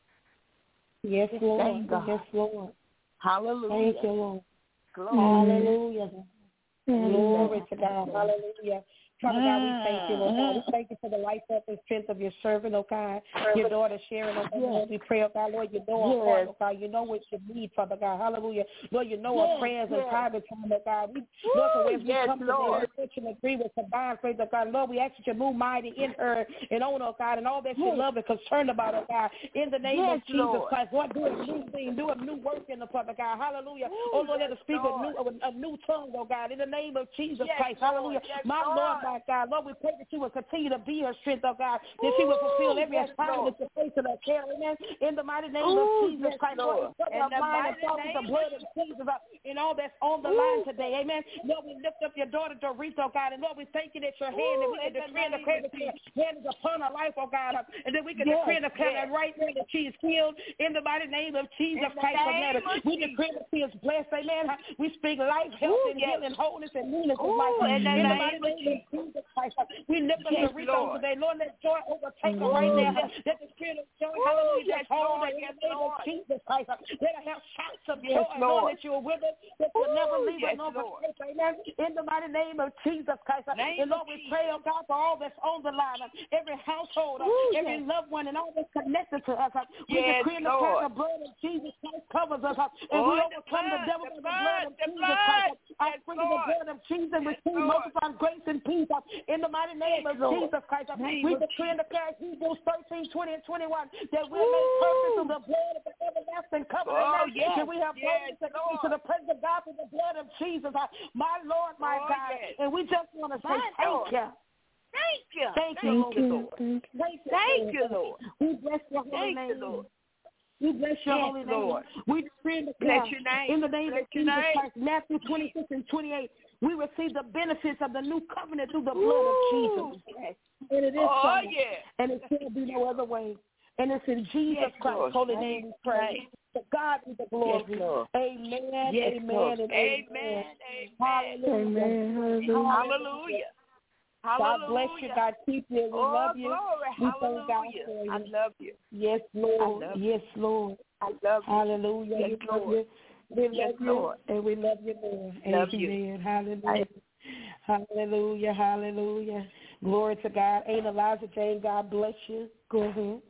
Yes, Just Lord. thank God. Yes, Lord. Hallelujah. Thank you, Lord. Glory. Hallelujah. Amen. Glory to God. Hallelujah. Father God, we thank you, Lord God. We thank you for the life, health, and strength of your servant, oh God. Your daughter Sharon, oh God. Lord, we pray, oh God, Lord, you know our heart, oh God. You know what you need, Father God. Hallelujah. Lord, you know our prayers and private time, oh God. We, Lord, so as we Yes, come today, Lord. we touch and agree with combined faith, oh God. Lord, we ask that you move mighty in her and on, oh God, and all that she loves and concerned about, oh God. In the name Yes, of Jesus Lord. Christ, Lord, do a new thing, do a new work in the Father God. Hallelujah. Oh Lord, let us speak a new, a, a new tongue, oh God. In the name of Jesus Yes, Christ, Lord. hallelujah. Yes, My Lord. Lord, my God, Lord, we pray that you will continue to be her strength, oh God, that she will fulfill every yes, assignment Lord. that you place in her care, amen. In the mighty name Ooh, of Jesus yes, Christ, Lord. Lord, we cover In our the mind and mighty thought with the name blood of of Jesus uh, and all that's on the Ooh. line today, amen. Lord, we lift up your daughter, Dorita, oh God, and Lord, we thank you that your hand, that Ooh, we can in the decree and name declare of that your hand is upon her life, oh God, uh, and that we can Yes, decree and declare yes. that right now that she is healed in the mighty name of Jesus In the Christ of name Nazareth. of We Jesus. decree that she is blessed, amen. We speak life, health, Ooh, and yes. healing, wholeness, and newness of Ooh, life. uh, in the In the name mighty of name of Jesus Christ, uh, we lift up Yes, Dorita Lord. today. Lord, let joy overtake her Ooh, right now. yes. Let the spirit of joy, Ooh, hallelujah, yes, just hold Lord. her in Yes, the name Lord. of Jesus Christ. uh, Let her have shouts of Yes, joy, Lord. knowing that you are with her, that you'll never Ooh, leave her yes, nor Lord. forsake her. Amen. In the mighty name of Jesus Christ. uh, Name And Lord, of we Jesus. pray, oh God, for all that's on the line, uh, every household, uh, Ooh, every yes. loved one, and all that's connected to us. uh, We Yes, decree and declare Lord. the blood of Jesus Christ covers us, uh, and Oh, we the overcome the blood, devil the by the blood blood, of the Jesus Christ. blood. uh, I Yes, bring the Lord. blood of Jesus and Yes, receive Lord. multiplied grace and peace uh, in the mighty name Yes, of Lord. Jesus Christ. uh, Name We of decree and declare Hebrews thirteen, twenty, and twenty-one that we're Ooh. made perfect through the blood of the everlasting covenant. Oh, Amen. yes, That we have yes, boldness to come Lord. to the presence of God through the blood of Jesus. uh, My Lord, my Oh, God. yes. And we just want to say My thank Lord. you. Thank you. Thank you, Thank Lord. you. Lord. Thank you. Thank you, Thank you, Lord. Lord. We bless your holy Thank name. you, Lord. We bless your Yes, holy Lord. name. We decree and declare Bless your name. in the name Bless of your Jesus name. Christ, Matthew twenty-six and twenty-eight, we receive the benefits of the new covenant through the blood of Ooh, Jesus. yes. And it is Oh, so. yeah. And it shall be no other way. And it's in Jesus Yes, Christ's Lord. holy Yes, name we pray. right. To God be the glory. Yes, Lord. Amen, Yes, amen, Lord. and Amen. amen. Amen. Hallelujah. Amen. Hallelujah. Hallelujah. Hallelujah. God bless you. God keep you. We oh, love you. glory. We thank God Hallelujah. for you. I love you. Yes, I Lord. love you. Yes, Lord. I love you. Hallelujah. Yes, we love Lord. you. We love Yes, you. Lord. And we love you more. Love Amen. you. Hallelujah. Hallelujah. Hallelujah. Glory to God. Ain't Elijah Jane, God bless you. Go ahead.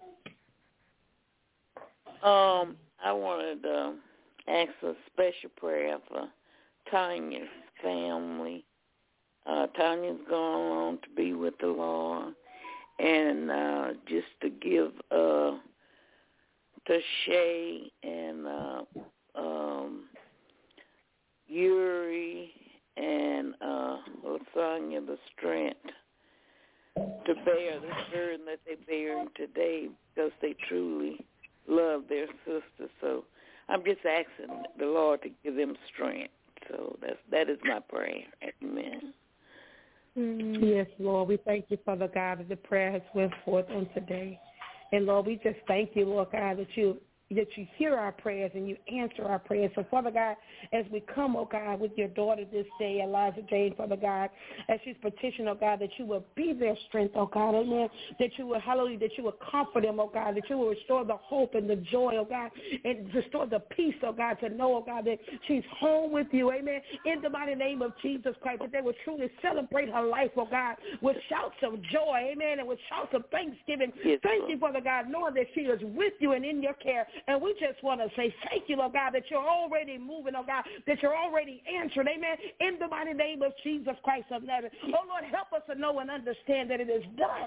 Um, I wanted to ask a special prayer for Tanya's family. Uh, Tanya's gone on to be with the Lord. And uh, just to give uh, to Shay and uh, um, Yuri and uh, Lasagna the strength to bear the burden that they bear today because they truly love their sister. So I'm just asking the Lord to give them strength. So that's, that is my prayer. Amen. Mm-hmm. Yes, Lord, we thank you, Father God, that the prayer has went forth on today. And, Lord, we just thank you, Lord God, that you that you hear our prayers and you answer our prayers. So, Father God, as we come, oh God, with your daughter this day, Eliza Jane, Father God, as she's petitioned, oh God, that you will be their strength, oh God, amen, that you will, hallelujah, that you will comfort them, oh God, that you will restore the hope and the joy, oh God, and restore the peace, oh God, to know, oh God, that she's home with you, amen, in the mighty name of Jesus Christ, that they will truly celebrate her life, oh God, with shouts of joy, amen, and with shouts of thanksgiving. Yes, thank you, Father God, knowing that she is with you and in your care. And we just want to say thank you, Lord God, that you're already moving, oh God, that you're already answering, amen, in the mighty name of Jesus Christ of Nazareth. Oh, Lord, help us to know and understand that it is done.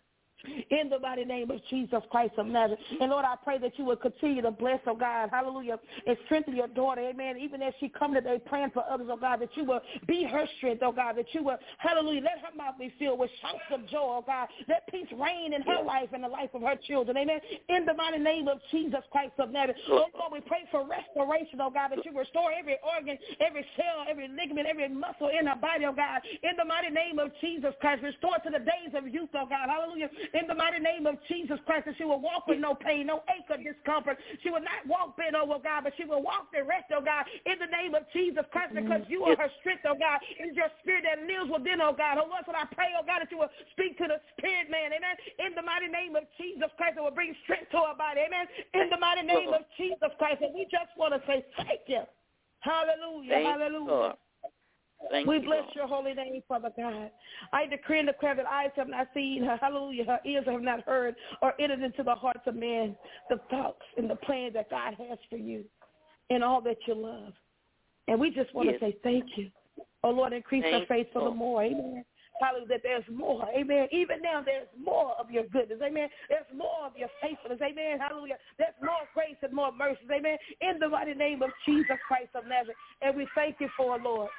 In the mighty name of Jesus Christ of Nazareth. And, Lord, I pray that you will continue to bless, oh God, hallelujah, and strengthen your daughter, amen, even as she come today praying for others, oh God, that you will be her strength, oh God, that you will, hallelujah, let her mouth be filled with shouts of joy, oh God. Let peace reign in her life and the life of her children, amen, in the mighty name of Jesus Christ of Nazareth. Oh, Lord, we pray for restoration, oh God, that you restore every organ, every cell, every ligament, every muscle in her body, oh God, in the mighty name of Jesus Christ. Restore to the days of youth, oh God, hallelujah, in the mighty name of Jesus Christ, that she will walk with no pain, no ache or discomfort. She will not walk bent over, God, but she will walk erect, oh God, in the name of Jesus Christ, because you are her strength, oh God. It is your spirit that lives within, oh God. Oh, Lord, so I pray, oh God, that you will speak to the spirit, man, amen, in the mighty name of Jesus Christ, that will bring strength to her body, amen, in the mighty name of Jesus Christ. And we just want to say thank you. Hallelujah, thank hallelujah. You, Thank we you, bless Lord. Your holy name, Father God. I decree and declare that eyes have not seen, her, hallelujah, her ears have not heard, or entered into the hearts of men the thoughts and the plans that God has for you and all that you love. And we just want yes. to say thank you. Oh, Lord, increase thank her faith for the more, amen. Hallelujah, that there's more, amen. Even now there's more of your goodness, amen. There's more of your faithfulness, amen. Hallelujah. There's more grace and more mercy, amen, in the mighty name of Jesus Christ of Nazareth. And we thank you for it, Lord.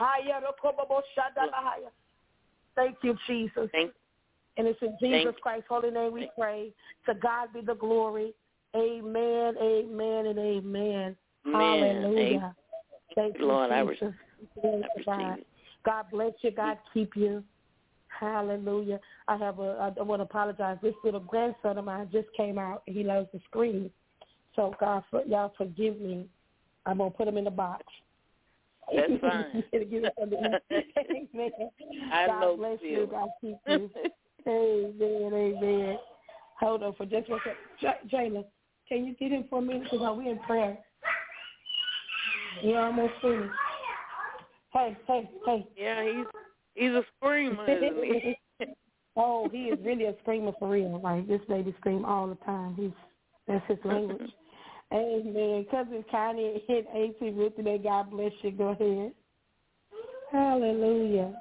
Thank you, Jesus. Thank, and it's in Jesus thank, Christ's holy name we pray. To God be the glory. Amen, amen, and amen. Man, Hallelujah. amen. Thank you, Lord, Jesus. I, re- I God. God bless you. God keep you. Hallelujah. I have a, I want to apologize. This little grandson of mine just came out. He loves to scream. So, God, for, y'all forgive me. I'm going to put him in the box. That's fine. Amen. I God know bless you. you. God keep you. Amen. Amen. Hold on for just one second. J- Jayla, can you get him for a minute? Because we're in prayer. You're almost finished. Hey, hey, hey. Yeah, he's he's a screamer, isn't he? Oh, he is really a screamer for real. Like, this baby scream all the time. He's that's his language. Amen. Cousin Connie hit Auntie Ruth today. God bless you. Go ahead. Hallelujah.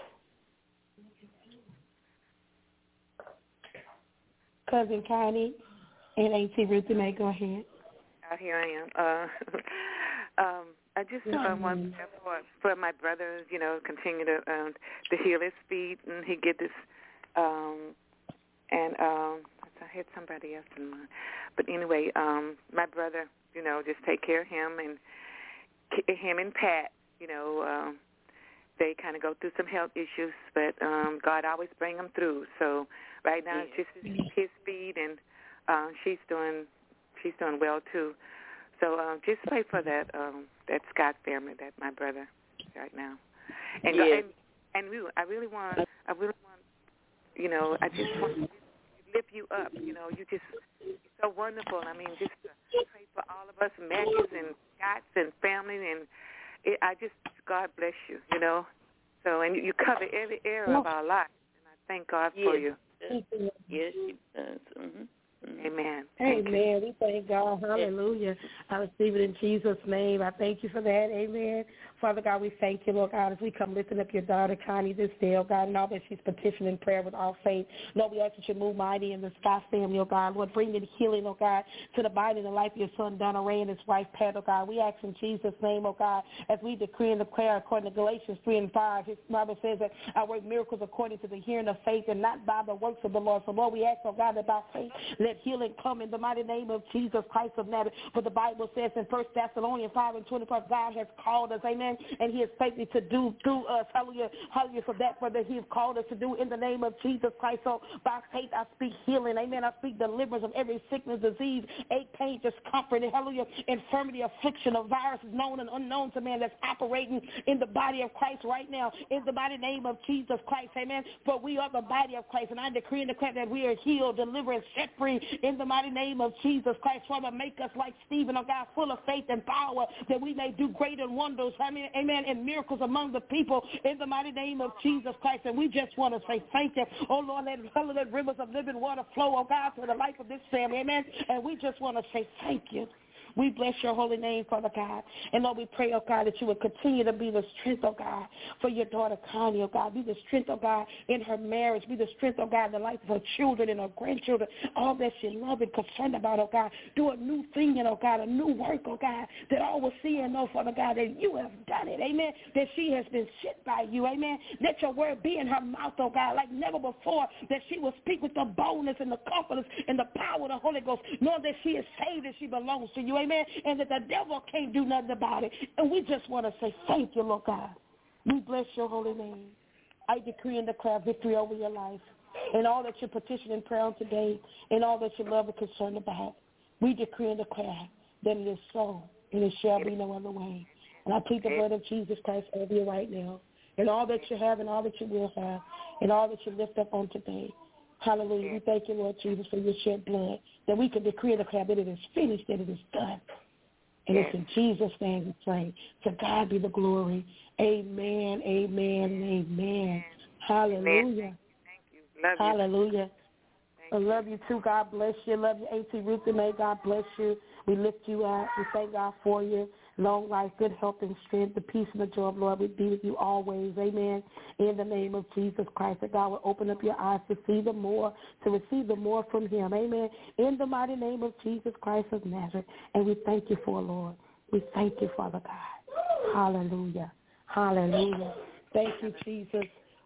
Cousin Connie and Auntie Ruth today. Go ahead. Uh, here I am. Uh, um, I just uh, want to for, for my brother, you know, continue to um, to heal his feet, and he get this. Um, and um, I had somebody else in mind, but anyway, um, my brother, you know, just take care of him and him and Pat. You know, um, they kind of go through some health issues, but um, God always bring them through. So right now, it's just his, his feet, and uh, she's doing she's doing well too. So um, just pray for that um, that Scott family, that my brother right now, and yes. and, and we, I really want, I really want, you know, I just want to lift you up. You know, you just you're so wonderful. I mean, just pray for all of us, Mackies and Scotts and family, and it, I just God bless you. You know, so and you cover every area of our life, and I thank God yes. for you. Yes, she does. Mm-hmm. Amen. Amen. We thank God. Hallelujah. I receive it in Jesus' name. I thank you for that. Amen. Father God, we thank you, Lord God, as we come lifting up your daughter, Connie, this day, oh God, and all that she's petitioning prayer with all faith. Lord, we ask that you move mighty in the Scott family, oh God. Lord, bring the healing, oh God, to the body and the life of your son, Donna Ray, and his wife, Pat, oh God. We ask in Jesus' name, oh God, as we decree and declare according to Galatians three and five, his Bible says that I work miracles according to the hearing of faith and not by the works of the Lord. So, Lord, we ask, oh God, that by faith, let healing come in the mighty name of Jesus Christ of Nazareth. For the Bible says in First Thessalonians five and twenty-five, God has called us, amen, and he is faithful to do through us, hallelujah, hallelujah, for that for that he has called us to do in the name of Jesus Christ. So by faith I speak healing, amen. I speak deliverance of every sickness, disease, ache, pain, discomfort, hallelujah, infirmity, affliction of viruses known and unknown to man that's operating in the body of Christ right now, in the mighty name of Jesus Christ, amen. For we are the body of Christ, and I decree and declare that we are healed, delivered, and set free in the mighty name of Jesus Christ. Father, make us like Stephen, oh God, full of faith and power, that we may do great and wonders, amen, amen, and miracles among the people in the mighty name of Jesus Christ. And we just want to say thank you. Oh, Lord, let, let rivers of living water flow, oh God, to the life of this family, amen. And we just want to say thank you. We bless your holy name, Father God. And Lord, we pray, oh God, that you would continue to be the strength, oh God, for your daughter Connie, oh God. Be the strength, oh God, in her marriage. Be the strength, oh God, in the life of her children and her grandchildren. All that she loves and concerned about, oh God. Do a new thing, and oh God, a new work, oh God, that all will see and know, Father God, that you have done it, amen, that she has been sent by you, amen. Let your word be in her mouth, oh God, like never before, that she will speak with the boldness and the confidence and the power of the Holy Ghost, knowing that she is saved and she belongs to you, amen. Amen, and that the devil can't do nothing about it. And we just want to say thank you, Lord God. We bless your holy name. I decree and declare victory over your life and all that you're petitioning prayer on today and all that you love and concerned about. We decree and declare that it is so, and it shall be no other way. And I plead the blood of Jesus Christ over you right now, and all that you have and all that you will have and all that you lift up on today. Hallelujah. We thank you, Lord Jesus, for your shed blood, that we can decree and declare that it is finished, that it is done. And it's in Jesus' name we pray. To God be the glory. Amen, amen, amen. Hallelujah. Thank you. Love you. Hallelujah. I love you too. God bless you. Love you, A T Ruth. May God bless you. We lift you up. We thank God for you. Long life, good health, and strength. The peace and the joy of the Lord will be with you always. Amen. In the name of Jesus Christ, that God will open up your eyes to see the more, to receive the more from him. Amen. In the mighty name of Jesus Christ of Nazareth. And we thank you for, Lord. We thank you, Father God. Hallelujah. Hallelujah. Thank you, Jesus.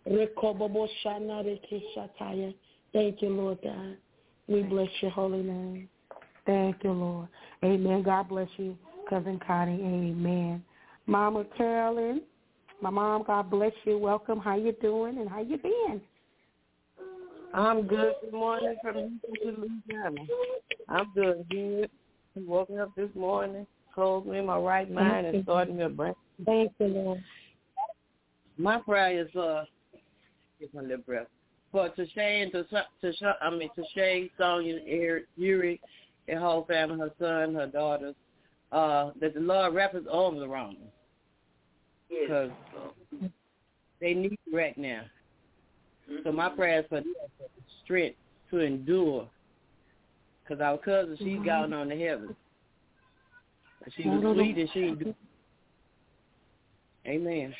Thank you, Lord God. We bless your holy name. Thank you, Lord. Amen. God bless you, Cousin Connie. Amen. Mama Carolyn, my mom, God bless you. Welcome. How you doing and how you been? I'm good. Good morning from Louisiana. I'm doing good. I woke up this morning, clothed me in my right mind, and started me a breath. Thank you, Lord. My prayer is, uh, get my little breath. For Tashay and Tashay, I mean Tashay, Sonia, Eric, Yuri, their whole family, her son, her daughters, uh, that the Lord wrap his arms around them. Because uh, they need you right now. Mm-hmm. So my prayer is for them, for the strength to endure. Because our cousin, she's mm-hmm. gone on to heaven. She was mm-hmm. sweet and she didn't do. Amen.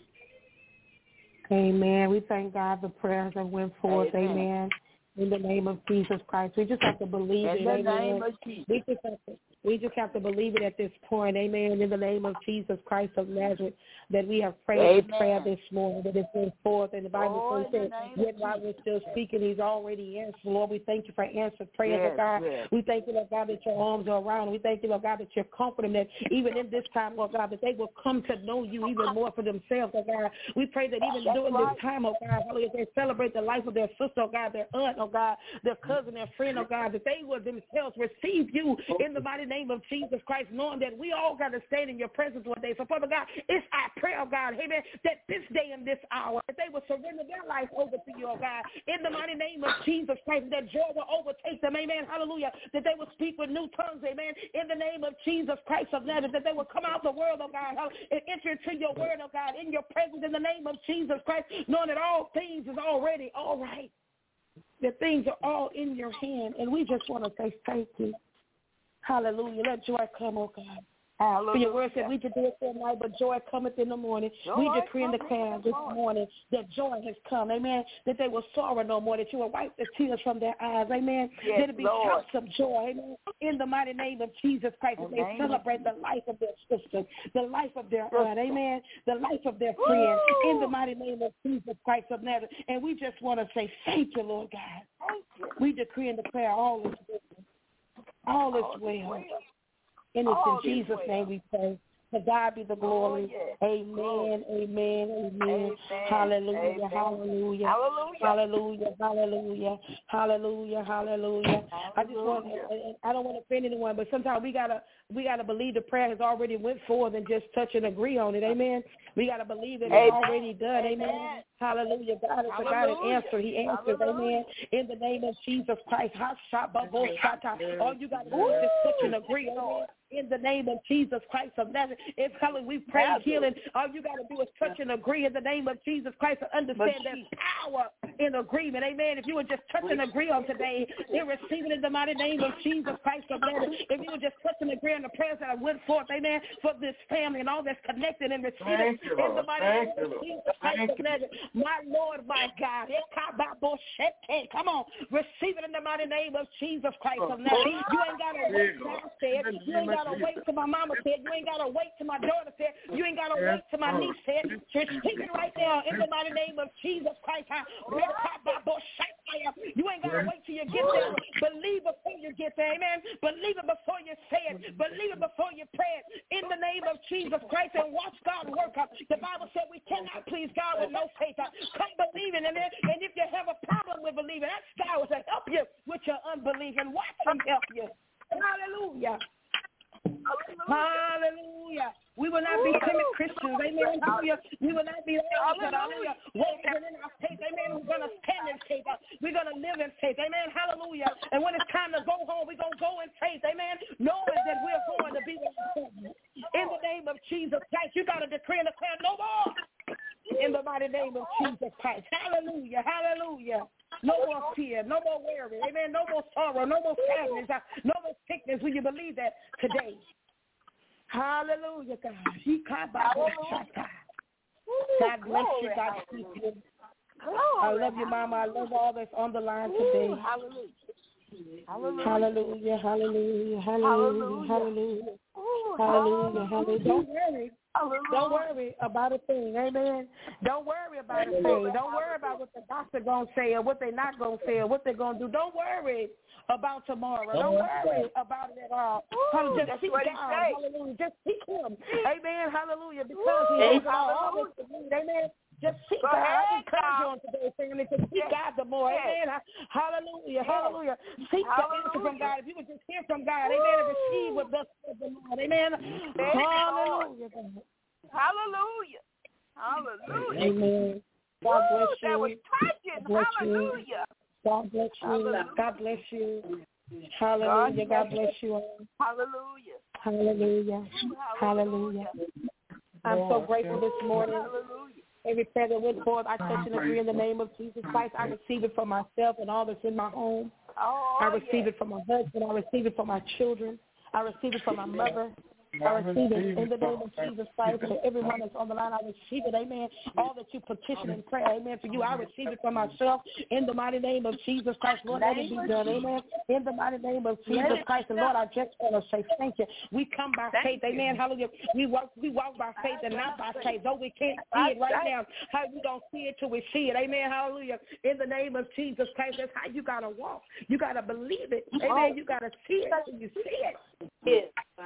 Amen. We thank God the prayers that went forth. Amen. Amen. In the name of Jesus Christ. We just have to believe in it. The Amen. name of Jesus. We just have to We just have to believe it at this point. Amen. In the name of Jesus Christ of Nazareth, that we have prayed the prayer this morning, that it's went forth. And the Bible oh, says, yet while we're still speaking, he's already answered. Lord, we thank you for answered prayers, yes, Lord God. Yes. We thank you, Lord God, that your arms are around. We thank you, Lord God, that you're comforting them, that even in this time, Lord God, that they will come to know you even more for themselves, Lord God. We pray that even That's during right. this time, oh God, hallelujah, they celebrate the life of their sister, oh God, their aunt, oh God, their cousin, their friend, oh God, that they will themselves receive you in the mighty name of Jesus Christ, knowing that we all got to stand in your presence one day. So, Father God, it's our prayer, oh God, amen, that this day and this hour, that they will surrender their life over to you, oh God, in the mighty name of Jesus Christ, that joy will overtake them, amen, hallelujah, that they will speak with new tongues, amen, in the name of Jesus Christ of Nazareth, that they will come out the world, oh God, and enter into your word, oh God, in your presence, in the name of Jesus Christ, knowing that all things is already all right, that things are all in your hand, and we just want to say thank you. Hallelujah. Let joy come, oh God. For your word said we should do it for night, but joy cometh in the morning. Joy we decree and declare this morning that joy has come, amen, that they will sorrow no more, that you will wipe the tears from their eyes, amen, yes, that it be shouts of joy, amen, in the mighty name of Jesus Christ, that they celebrate the life of their sister, the life of their aunt, amen, the life of their friend, in the mighty name of Jesus Christ of Nazareth. And we just want to say thank you, Lord God. We decree and declare all is well. All is well. And it's in Jesus' name we pray. To God be the glory. Oh, yes. Amen, amen, amen, amen. Hallelujah, amen. Hallelujah, hallelujah, hallelujah, hallelujah, hallelujah, hallelujah. I just want, I don't want to offend anyone, but sometimes we gotta, we gotta believe the prayer has already went forth and just touch and agree on it. Amen. We gotta believe that it's already done. Amen. Amen. Hallelujah. God is a God that answers. He answers. Amen. In the name of Jesus Christ. All you gotta do is just touch and agree. Amen. In the name of Jesus Christ of Nazareth. If hallelujah, we pray healing, all you got to do is touch and agree in the name of Jesus Christ and understand there's power in agreement. Amen. If you would just touch and agree on today, you're receiving in the mighty name of Jesus Christ of Nazareth. If you would just touch and agree on the prayers that I went forth, amen, for this family and all that's connected and receiving in the mighty name of Jesus Christ of Nazareth. My Lord, my God. Come on. Receive it in the mighty name of Jesus Christ of Nazareth. You ain't got to wait till I said. You ain't got to wait till my mama said. You ain't got to wait till my daughter said. You ain't got to wait till my niece said. Receive it right now in the mighty name of Jesus Christ. You ain't got to wait till you get there. Believe before you get there. Amen. Believe it before you say it. Believe it before you pray it. In the name of Jesus Christ, and watch God work up. The Bible said we cannot please God with no faith. Come believing in it. And if you have a problem with believing, ask God to help you with your unbelief and watch him help you. Hallelujah. Hallelujah. We will not be timid Christians. Amen. Hallelujah. We will not be hallelujah. Walking in our faith. Amen. We're going to stand in faith. We're going to live in faith. Amen. Hallelujah. And when it's time to go home, we're going to go in faith. Amen. Knowing that we're going to be with you. In the name of Jesus Christ, you got to decree and declare no more. In the mighty name of Jesus Christ. Hallelujah. Hallelujah. No more fear. No more worry. Amen. No more sorrow. No more sadness. No more sickness. Will you believe that today? Hallelujah, God. God bless you. God keep you. I love you, Mama. I love all that's on the line today. Hallelujah. Hallelujah. Hallelujah. Hallelujah. Hallelujah. Hallelujah. Hallelujah. Hallelujah. Don't worry. Don't worry about a thing. Amen. Don't worry about a thing. Don't worry about what the doctor going to say or what they're not going to say or what they're going to do. Don't worry about tomorrow. Don't worry about it at all. Ooh, just seek God. Hallelujah. Just seek him. Amen. Hallelujah. Because he has all this to me. Amen. Just seek God. I encourage you on today, family, to seek God the more. Amen. Hallelujah. Hallelujah. Seek the answer from God. If you would just hear from God, amen, and receive what thus says the Lord. Amen. Hallelujah. Hallelujah. Hallelujah. Amen. God bless you. That was touching. Hallelujah. God bless you. Hallelujah. God bless you. Hallelujah. God bless you. Hallelujah. Hallelujah. Hallelujah. I'm so grateful this morning. Hallelujah. Every prayer that went forth, I touch and agree in the name of Jesus Christ. I receive it for myself and all that's in my home. Oh, I receive yes. it for my husband. I receive it for my children. I receive it for my mother. I receive it in the name of Jesus Christ. For everyone that's on the line, I receive it. Amen. All that you petition in prayer, amen, for you, I receive it for myself in the mighty name of Jesus Christ. Lord, let it be done. Amen. In the mighty name of Jesus Christ. And Lord, I just want to say thank you. We come by faith. Amen. Hallelujah. We walk, we walk by faith and not by faith. Though we can't see it right now, how we don't see it till we see it. Amen. Hallelujah. In the name of Jesus Christ. That's how you got to walk. You got to believe it. Amen. You got to see it till you see it. Yes.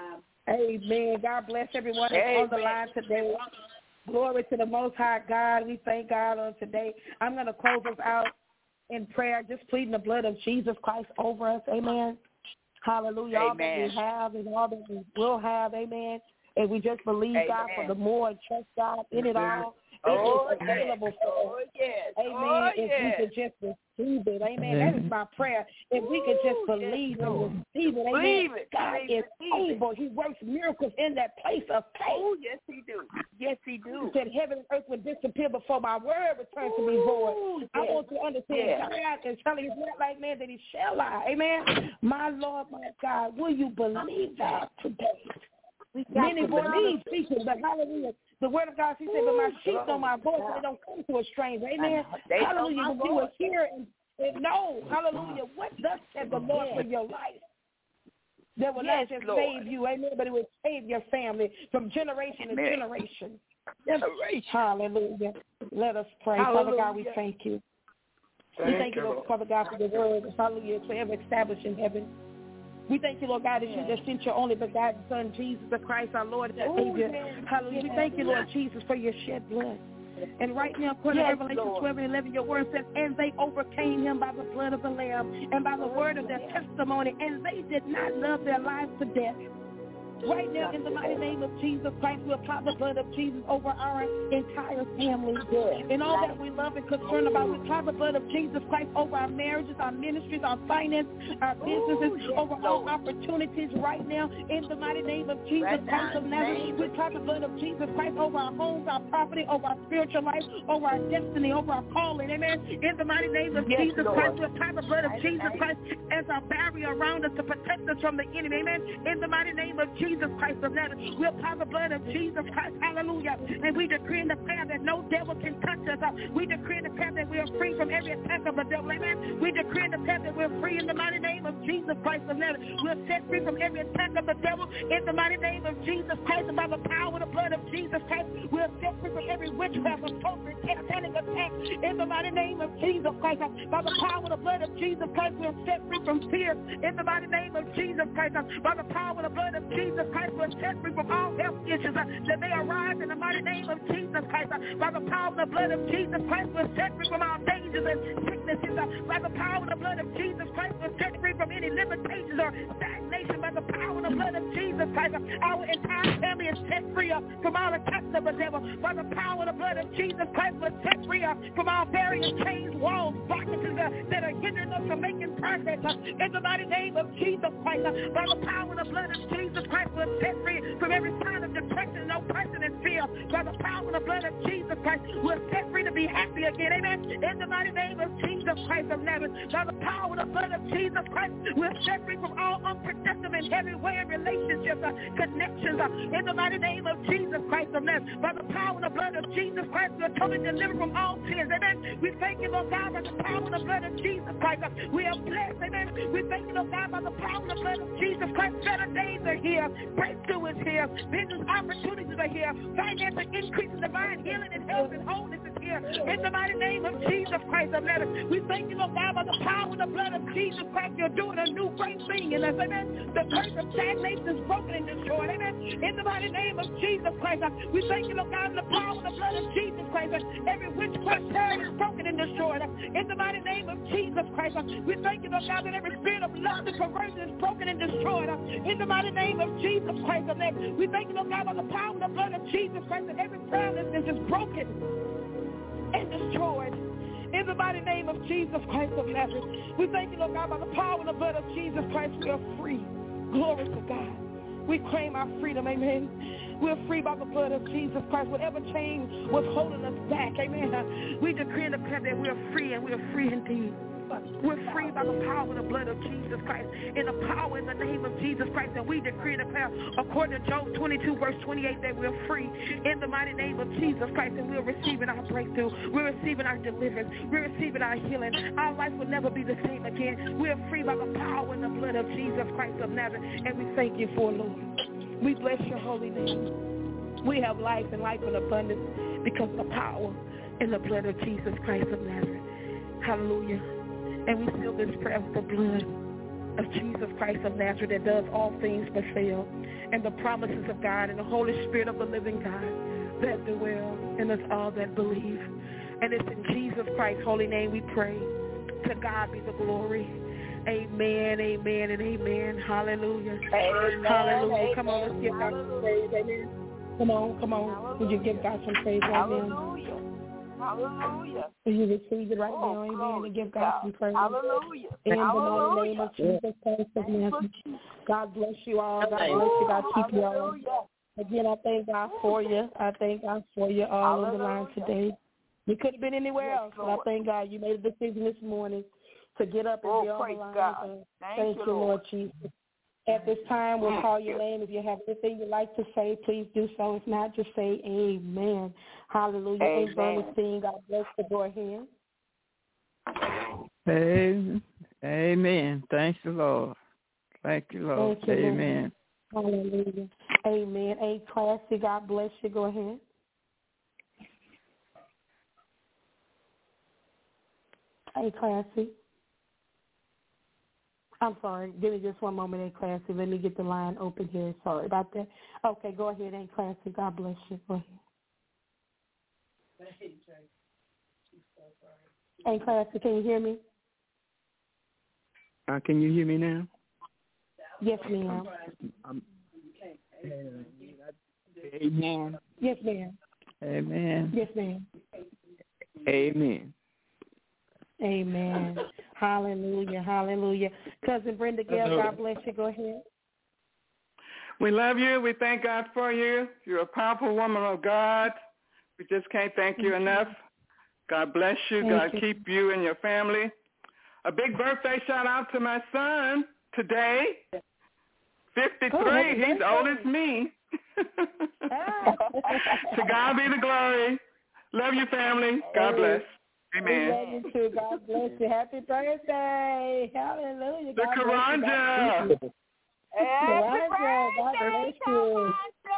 Amen. God bless everyone that's on the line today. Glory to the Most High God. We thank God on today. I'm going to close us out in prayer, just pleading the blood of Jesus Christ over us. Amen. Hallelujah. Amen. All that we have and all that we will have. Amen. And we just believe Amen. God for the more and trust God in it all. It oh, is available yes. for us. Oh, yes. Amen. Oh, if yes. we could just receive it. Amen. That is my prayer. If we could just believe yes. and receive it. Amen. Believe it. God Believe is it. able. He works miracles in that place of faith. Oh, yes, he do. Yes, he do. He said heaven and earth would disappear before my word returns to me void. Yes. I want you to understand yes. God is telling you not like man that he shall lie. Amen. My Lord, my God, will you believe that today? Many voices speaking, but hallelujah. The word of God, he said, but my sheep know my voice, and they don't come to a stranger. Amen. Hallelujah. But you will hear and, and know, hallelujah, what thus said the Lord for your life. That will yes, not just Lord. save you, amen, but it will save your family from generation to generation. Generation. Hallelujah. Let us pray. Hallelujah. Father God, we thank you. Thank we thank you, Lord, Father God, for the word. Hallelujah. It's forever established in heaven. We thank you, Lord God, that you just sent your only begotten Son, Jesus the Christ, our Lord and Savior. Hallelujah. We thank you, Lord Jesus, for your shed blood. And right now, according yes, to Revelation Lord. twelve and eleven, your word says, and they overcame him by the blood of the Lamb and by the word of their testimony, and they did not love their lives to death. Right now, in the mighty name of Jesus Christ, we apply the blood of Jesus over our entire family. And all that we love and concern about, we apply the blood of Jesus Christ over our marriages, our ministries, our finances, our businesses, over all opportunities right now. In the mighty name of Jesus Christ of Nazareth, we apply the blood of Jesus Christ over our homes, our property, over our spiritual life, over our destiny, over our calling. Amen. In the mighty name of yes, Jesus Lord. Christ, we apply the blood of Jesus Christ as our barrier around us to protect us from the enemy. Amen. In the mighty name of Jesus Jesus Christ of Nazareth, we apply the blood of Jesus Christ, hallelujah, and we decree and declare that no devil can touch us. We decree and declare that we are free from every attack of the devil, amen. We decree and declare that we're free in the mighty name of Jesus Christ of Nazareth. We're set free from every attack of the devil in the mighty name of Jesus Christ, and by the power of the blood of Jesus Christ, we're set free from every witchcraft, sorcery, satanic attack in the mighty name of Jesus Christ. By the power of the blood of Jesus Christ, we're set free from fear in the mighty name of Jesus Christ. By the power of the blood of Jesus Christ, we're set free from all health issues uh, that may arise in the mighty name of Jesus Christ. Uh, by the power of the blood of Jesus Christ, we're set free from all dangers and sicknesses. Uh, by the power of the blood of Jesus Christ, we're set free from any limitations or stagnation. By the power of the blood of Jesus Christ, uh, our entire family is set free uh, from all attacks of the devil. By the power of the blood of Jesus Christ, we're set free uh, from all barriers, chains, walls, blockages uh, that are hindering us from making progress. Uh, in the mighty name of Jesus Christ, uh, by the power of the blood of Jesus Christ, we're set free from every sign of depression, oppression, and fear. By the power of the blood of Jesus Christ, we're set free to be happy again. Amen. In the mighty name of Jesus Christ of Nazareth, by the power of the blood of Jesus Christ, we're set free from all unproductive and heavy-weighted relationships, uh, connections. Uh, in the mighty name of Jesus Christ of Nazareth, by the power of the blood of Jesus Christ, we're totally delivered from all sins. Amen. We thank you, Lord God, by the power of the blood of Jesus Christ. Uh, we are blessed. Amen. We thank you, Lord God, by the power of the blood of Jesus Christ. Better days are here. Breakthrough is here. Business opportunities are here. Financial increase in divine healing and health and wholeness is here. In the mighty name of Jesus Christ of Nazareth, we thank you, Lord God, by the power of the blood of Jesus Christ. You're doing a new great thing in us. Amen. The curse of stagnation is broken and destroyed. Amen. In the mighty name of Jesus Christ, we thank you, Lord God, by the power of the blood of Jesus Christ. Every witchcraft terror is broken and destroyed. In the mighty name of Jesus Christ, we thank you, Lord God, that every spirit of lust and perversion is broken and destroyed. In the mighty name of Jesus Christ of Nazareth, we thank you, Lord God, by the power of the blood of Jesus Christ, that every prayerlessness is broken and destroyed. In the mighty name of Jesus Christ of Nazareth, we thank you, Lord God, by the power of the blood of Jesus Christ, we are free. Glory to God. We claim our freedom, amen. We're free by the blood of Jesus Christ. Whatever chain was holding us back, amen. We decree and declare that we are free, and we are free indeed. We're free by the power of the blood of Jesus Christ, in the power in the name of Jesus Christ, and we decree and declare, according to Job twenty-two, verse twenty-eight, that we're free in the mighty name of Jesus Christ, and we're receiving our breakthrough. We're receiving our deliverance. We're receiving our healing. Our life will never be the same again. We're free by the power and the blood of Jesus Christ of Nazareth, and we thank you for it, Lord. We bless your holy name. We have life and life in abundance because of the power and the blood of Jesus Christ of Nazareth. Hallelujah. And we seal this prayer with the blood of Jesus Christ of Nazareth that does all things but fail, and the promises of God and the Holy Spirit of the living God that dwell in us all that believe. And it's in Jesus Christ's holy name we pray. To God be the glory. Amen, amen, and amen. Hallelujah. Amen, Hallelujah. amen. Come on, let's give God some praise. Amen. Come on, come on. Would you give God some praise right Hallelujah. now? Hallelujah. Will you receive it right Oh, now, amen, glory and give to God God. some praise? Hallelujah. In Hallelujah. the mighty name of Jesus Christ of Nazareth. God bless you all. God bless Hallelujah. you. God keep you all. Hallelujah. Again, I thank God for you. I thank God for you all on the line today. You could have been anywhere Yes, else, but I thank God you made a decision this morning to get up and Oh, be on the praise line. God. Uh, Thank thank you, you, Lord. Lord Jesus. At this time, we'll call your name. If you have anything you'd like to say, please do so. If not, just say amen. Hallelujah. Amen. Bernstein, God bless you. Go ahead. Amen. Amen. Thank you, Lord. Thank you, Lord. Thank you, Amen. Lord. Hallelujah. Amen. A Classy, God bless you. Go ahead. A Classy. I'm sorry. Give me just one moment, A Classy. Let me get the line open here. Sorry about that. Okay, go ahead, A Classy. God bless you. Go ahead. A Classy, can you hear me? Uh, can you hear me now? Yes, ma'am. Um, amen. Yes, ma'am. Amen. Yes, ma'am. Amen. Amen. Hallelujah. Hallelujah. Cousin Brenda Gale, God bless you. Go ahead. We love you. We thank God for you. You're a powerful woman of God. We just can't thank you enough. God bless you. Thank God you. keep you and your family. A big birthday shout out to my son today. fifty-three. Oh, He's old as me. To God be the glory. Love you, family. God bless. Amen. We love you too. God bless you. Happy birthday. Hallelujah. The Karanja. Karanja. God bless you.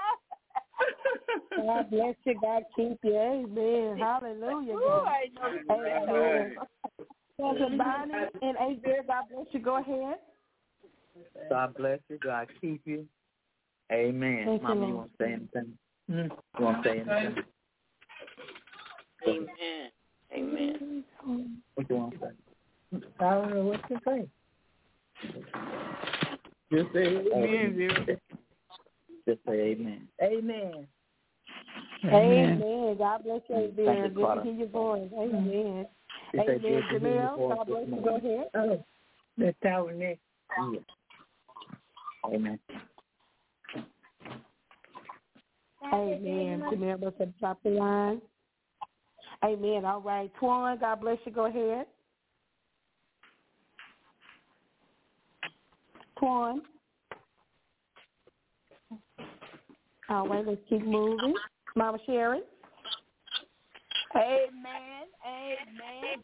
God bless you. God keep you. Amen. Hallelujah. Amen. Cousin Bonnie and Avery, God bless you. Go ahead. God bless you. God keep you. Amen. Thank Mama, you, you want to say anything? Hmm? You want to say anything? Amen. Amen. What you want to say? I don't know what to say. Just say amen, Zero. Just say amen. Amen. Amen. God bless you, Avery. Thank you, Good to Father. hear your voice. Amen. Just say Amen. good to hear your Jamel, voice God bless this you. Go morning. ahead. Oh, that's our next. Yeah. Amen. Amen. Jamel, what's at the top of the line? Amen. All right. Twan, God bless you. Go ahead. Twan. All right, let's keep moving. Mama Sherry. Amen. Amen.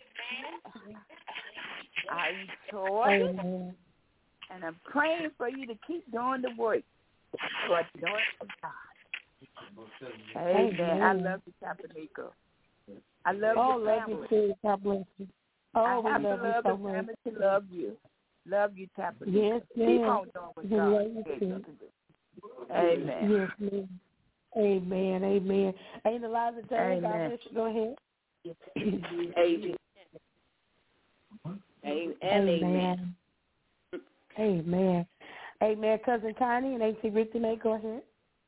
I told you, Amen. and I'm praying for you to keep doing the work. But doing it for God. Amen. Amen. I love you, Tapanica. I love Oh, your love family. you too. God bless you. Oh, I we have love to you love so the much. family to love you. Love you, Tapanica. Yes, Keep ma'am. on doing what We God love you gave too. you to do. Amen. Yes, ma'am. Amen. Amen. Ain't Eliza James, God Amen. bless you. Go ahead. Amen. Amen. And amen. Amen. Amen. Cousin Connie and A T Ricky May, go ahead.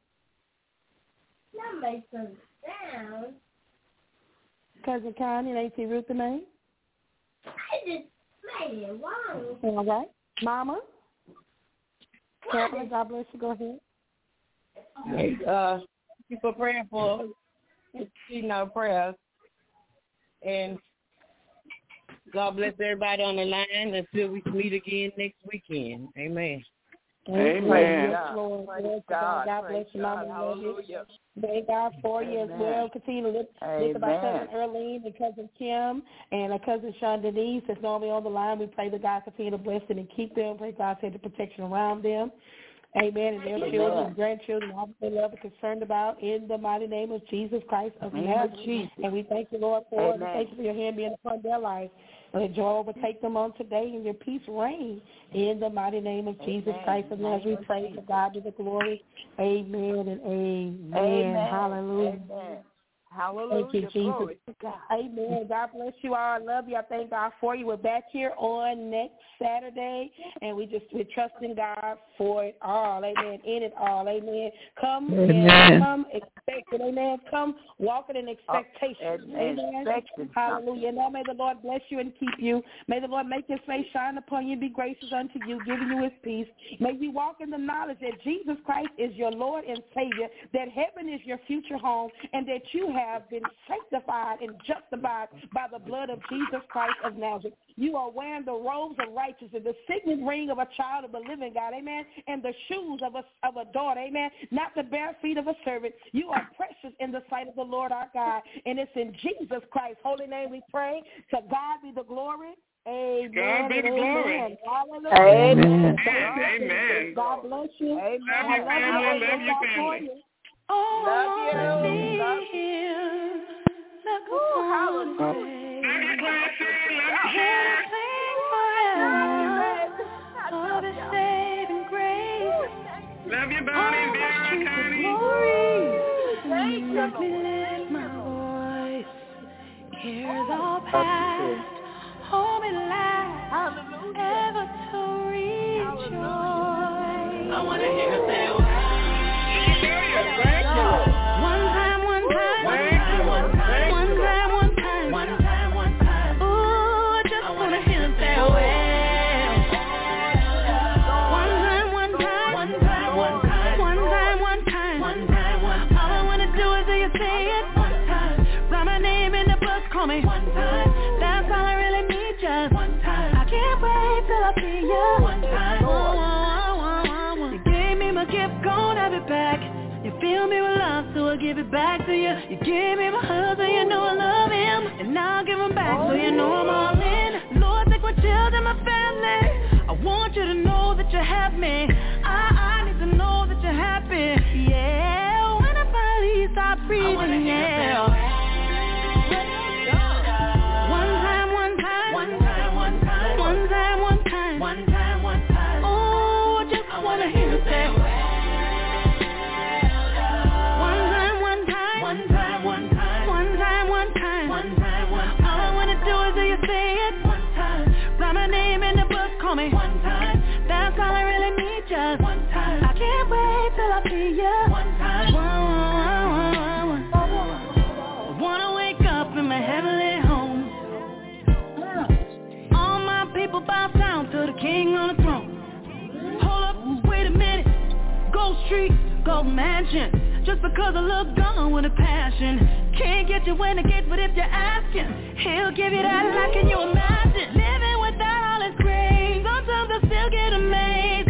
That makes some sound. Cousin Connie and A T Ruth May. I just made it wrong. All right. Mama. Carolyn, God bless you. Go ahead. Hey, uh, thank you for praying for you know prayers, and God bless everybody on the line until we meet again next weekend. Amen. Amen. Yes, Lord. Praise God. God bless you, Mama. Hallelujah. Thank God for you as well. Continue to lift, lift up our cousin Earlene and cousin Kim and our cousin Sean Denise that's normally on the line. We pray that God continue to bless them and keep them. Pray God send the protection around them. Amen. And their Amen. children and grandchildren, all that they love and concerned about in the mighty name of Jesus Christ of Nazareth. And we thank you, Lord, for it. And thank you for your hand being upon their lives. And joy overtake them on today, and your peace reign in the mighty name of Jesus Amen. Christ of Nazareth. We pray for God be the glory. Amen and amen. Amen. Hallelujah. Amen. Hallelujah. Thank you, Jesus. Glory to God. Amen. God bless you all. I love you. I thank God for you. We're back here on next Saturday, and we just we're trusting God for it all. Amen. In it all. Amen. Come Amen. and come expecting. Amen. Come walking in expectation. Oh, Amen. expecting Hallelujah. Now may the Lord bless you and keep you. May the Lord make his face shine upon you and be gracious unto you, giving you his peace. May you walk in the knowledge that Jesus Christ is your Lord and Savior, that heaven is your future home, and that you have have been sanctified and justified by the blood of Jesus Christ of Nazareth. You are wearing the robes of righteousness, the signet ring of a child of the living God, amen, and the shoes of a, of a daughter, amen, not the bare feet of a servant. You are precious in the sight of the Lord our God, and it's in Jesus Christ's holy name we pray. To God be the glory. Amen. God be the glory. Amen. Amen. God bless you. Amen. Love you, family. Love you, family. Oh, love you. Love you. Love you, Clancy. Love you, Love you, Bonnie, Vera, Connie. Thank you, Lord. Lift my voice. Cares all past. Hold me last. Ever to rejoice. I want to hear you say, thank you. One time, one time, one time, one time, one time, one time, one time, one time. Ooh, I just want to hear you say, well. One time, one time, one time, one time, one time, one time, one time, one time. All I want to do is hear you say it one time. Write my name in the book, call me one time. That's all I really need, just one time. I can't wait till I see you one time. You gave me my gift, gon' have it back. You fill me with love, so I give it back to you. You gave me my husband, you know I love him, and now I'll give him back, so you know I'm all in. Lord, take my children, my family. I want you to know that you have me. I, I need to know that you're happy. Yeah, when I finally stop breathing, yeah. One time, one time, one time, one time, one time, one time, one time, one time. Oh, I just wanna hear you say. Me one time, that's all I really need, just one time. I can't wait till I see you one time. One, one, one, one. I wanna wake up in my heavenly home. All my people bow down to the King on the throne. Hold up, wait a minute. Gold Street, Gold Mansion. Just because I look gone with a passion. Can't get you when I get, but if you're asking, he'll give you that like, can you imagine? Living without all his grace. Sometimes I still get amazed.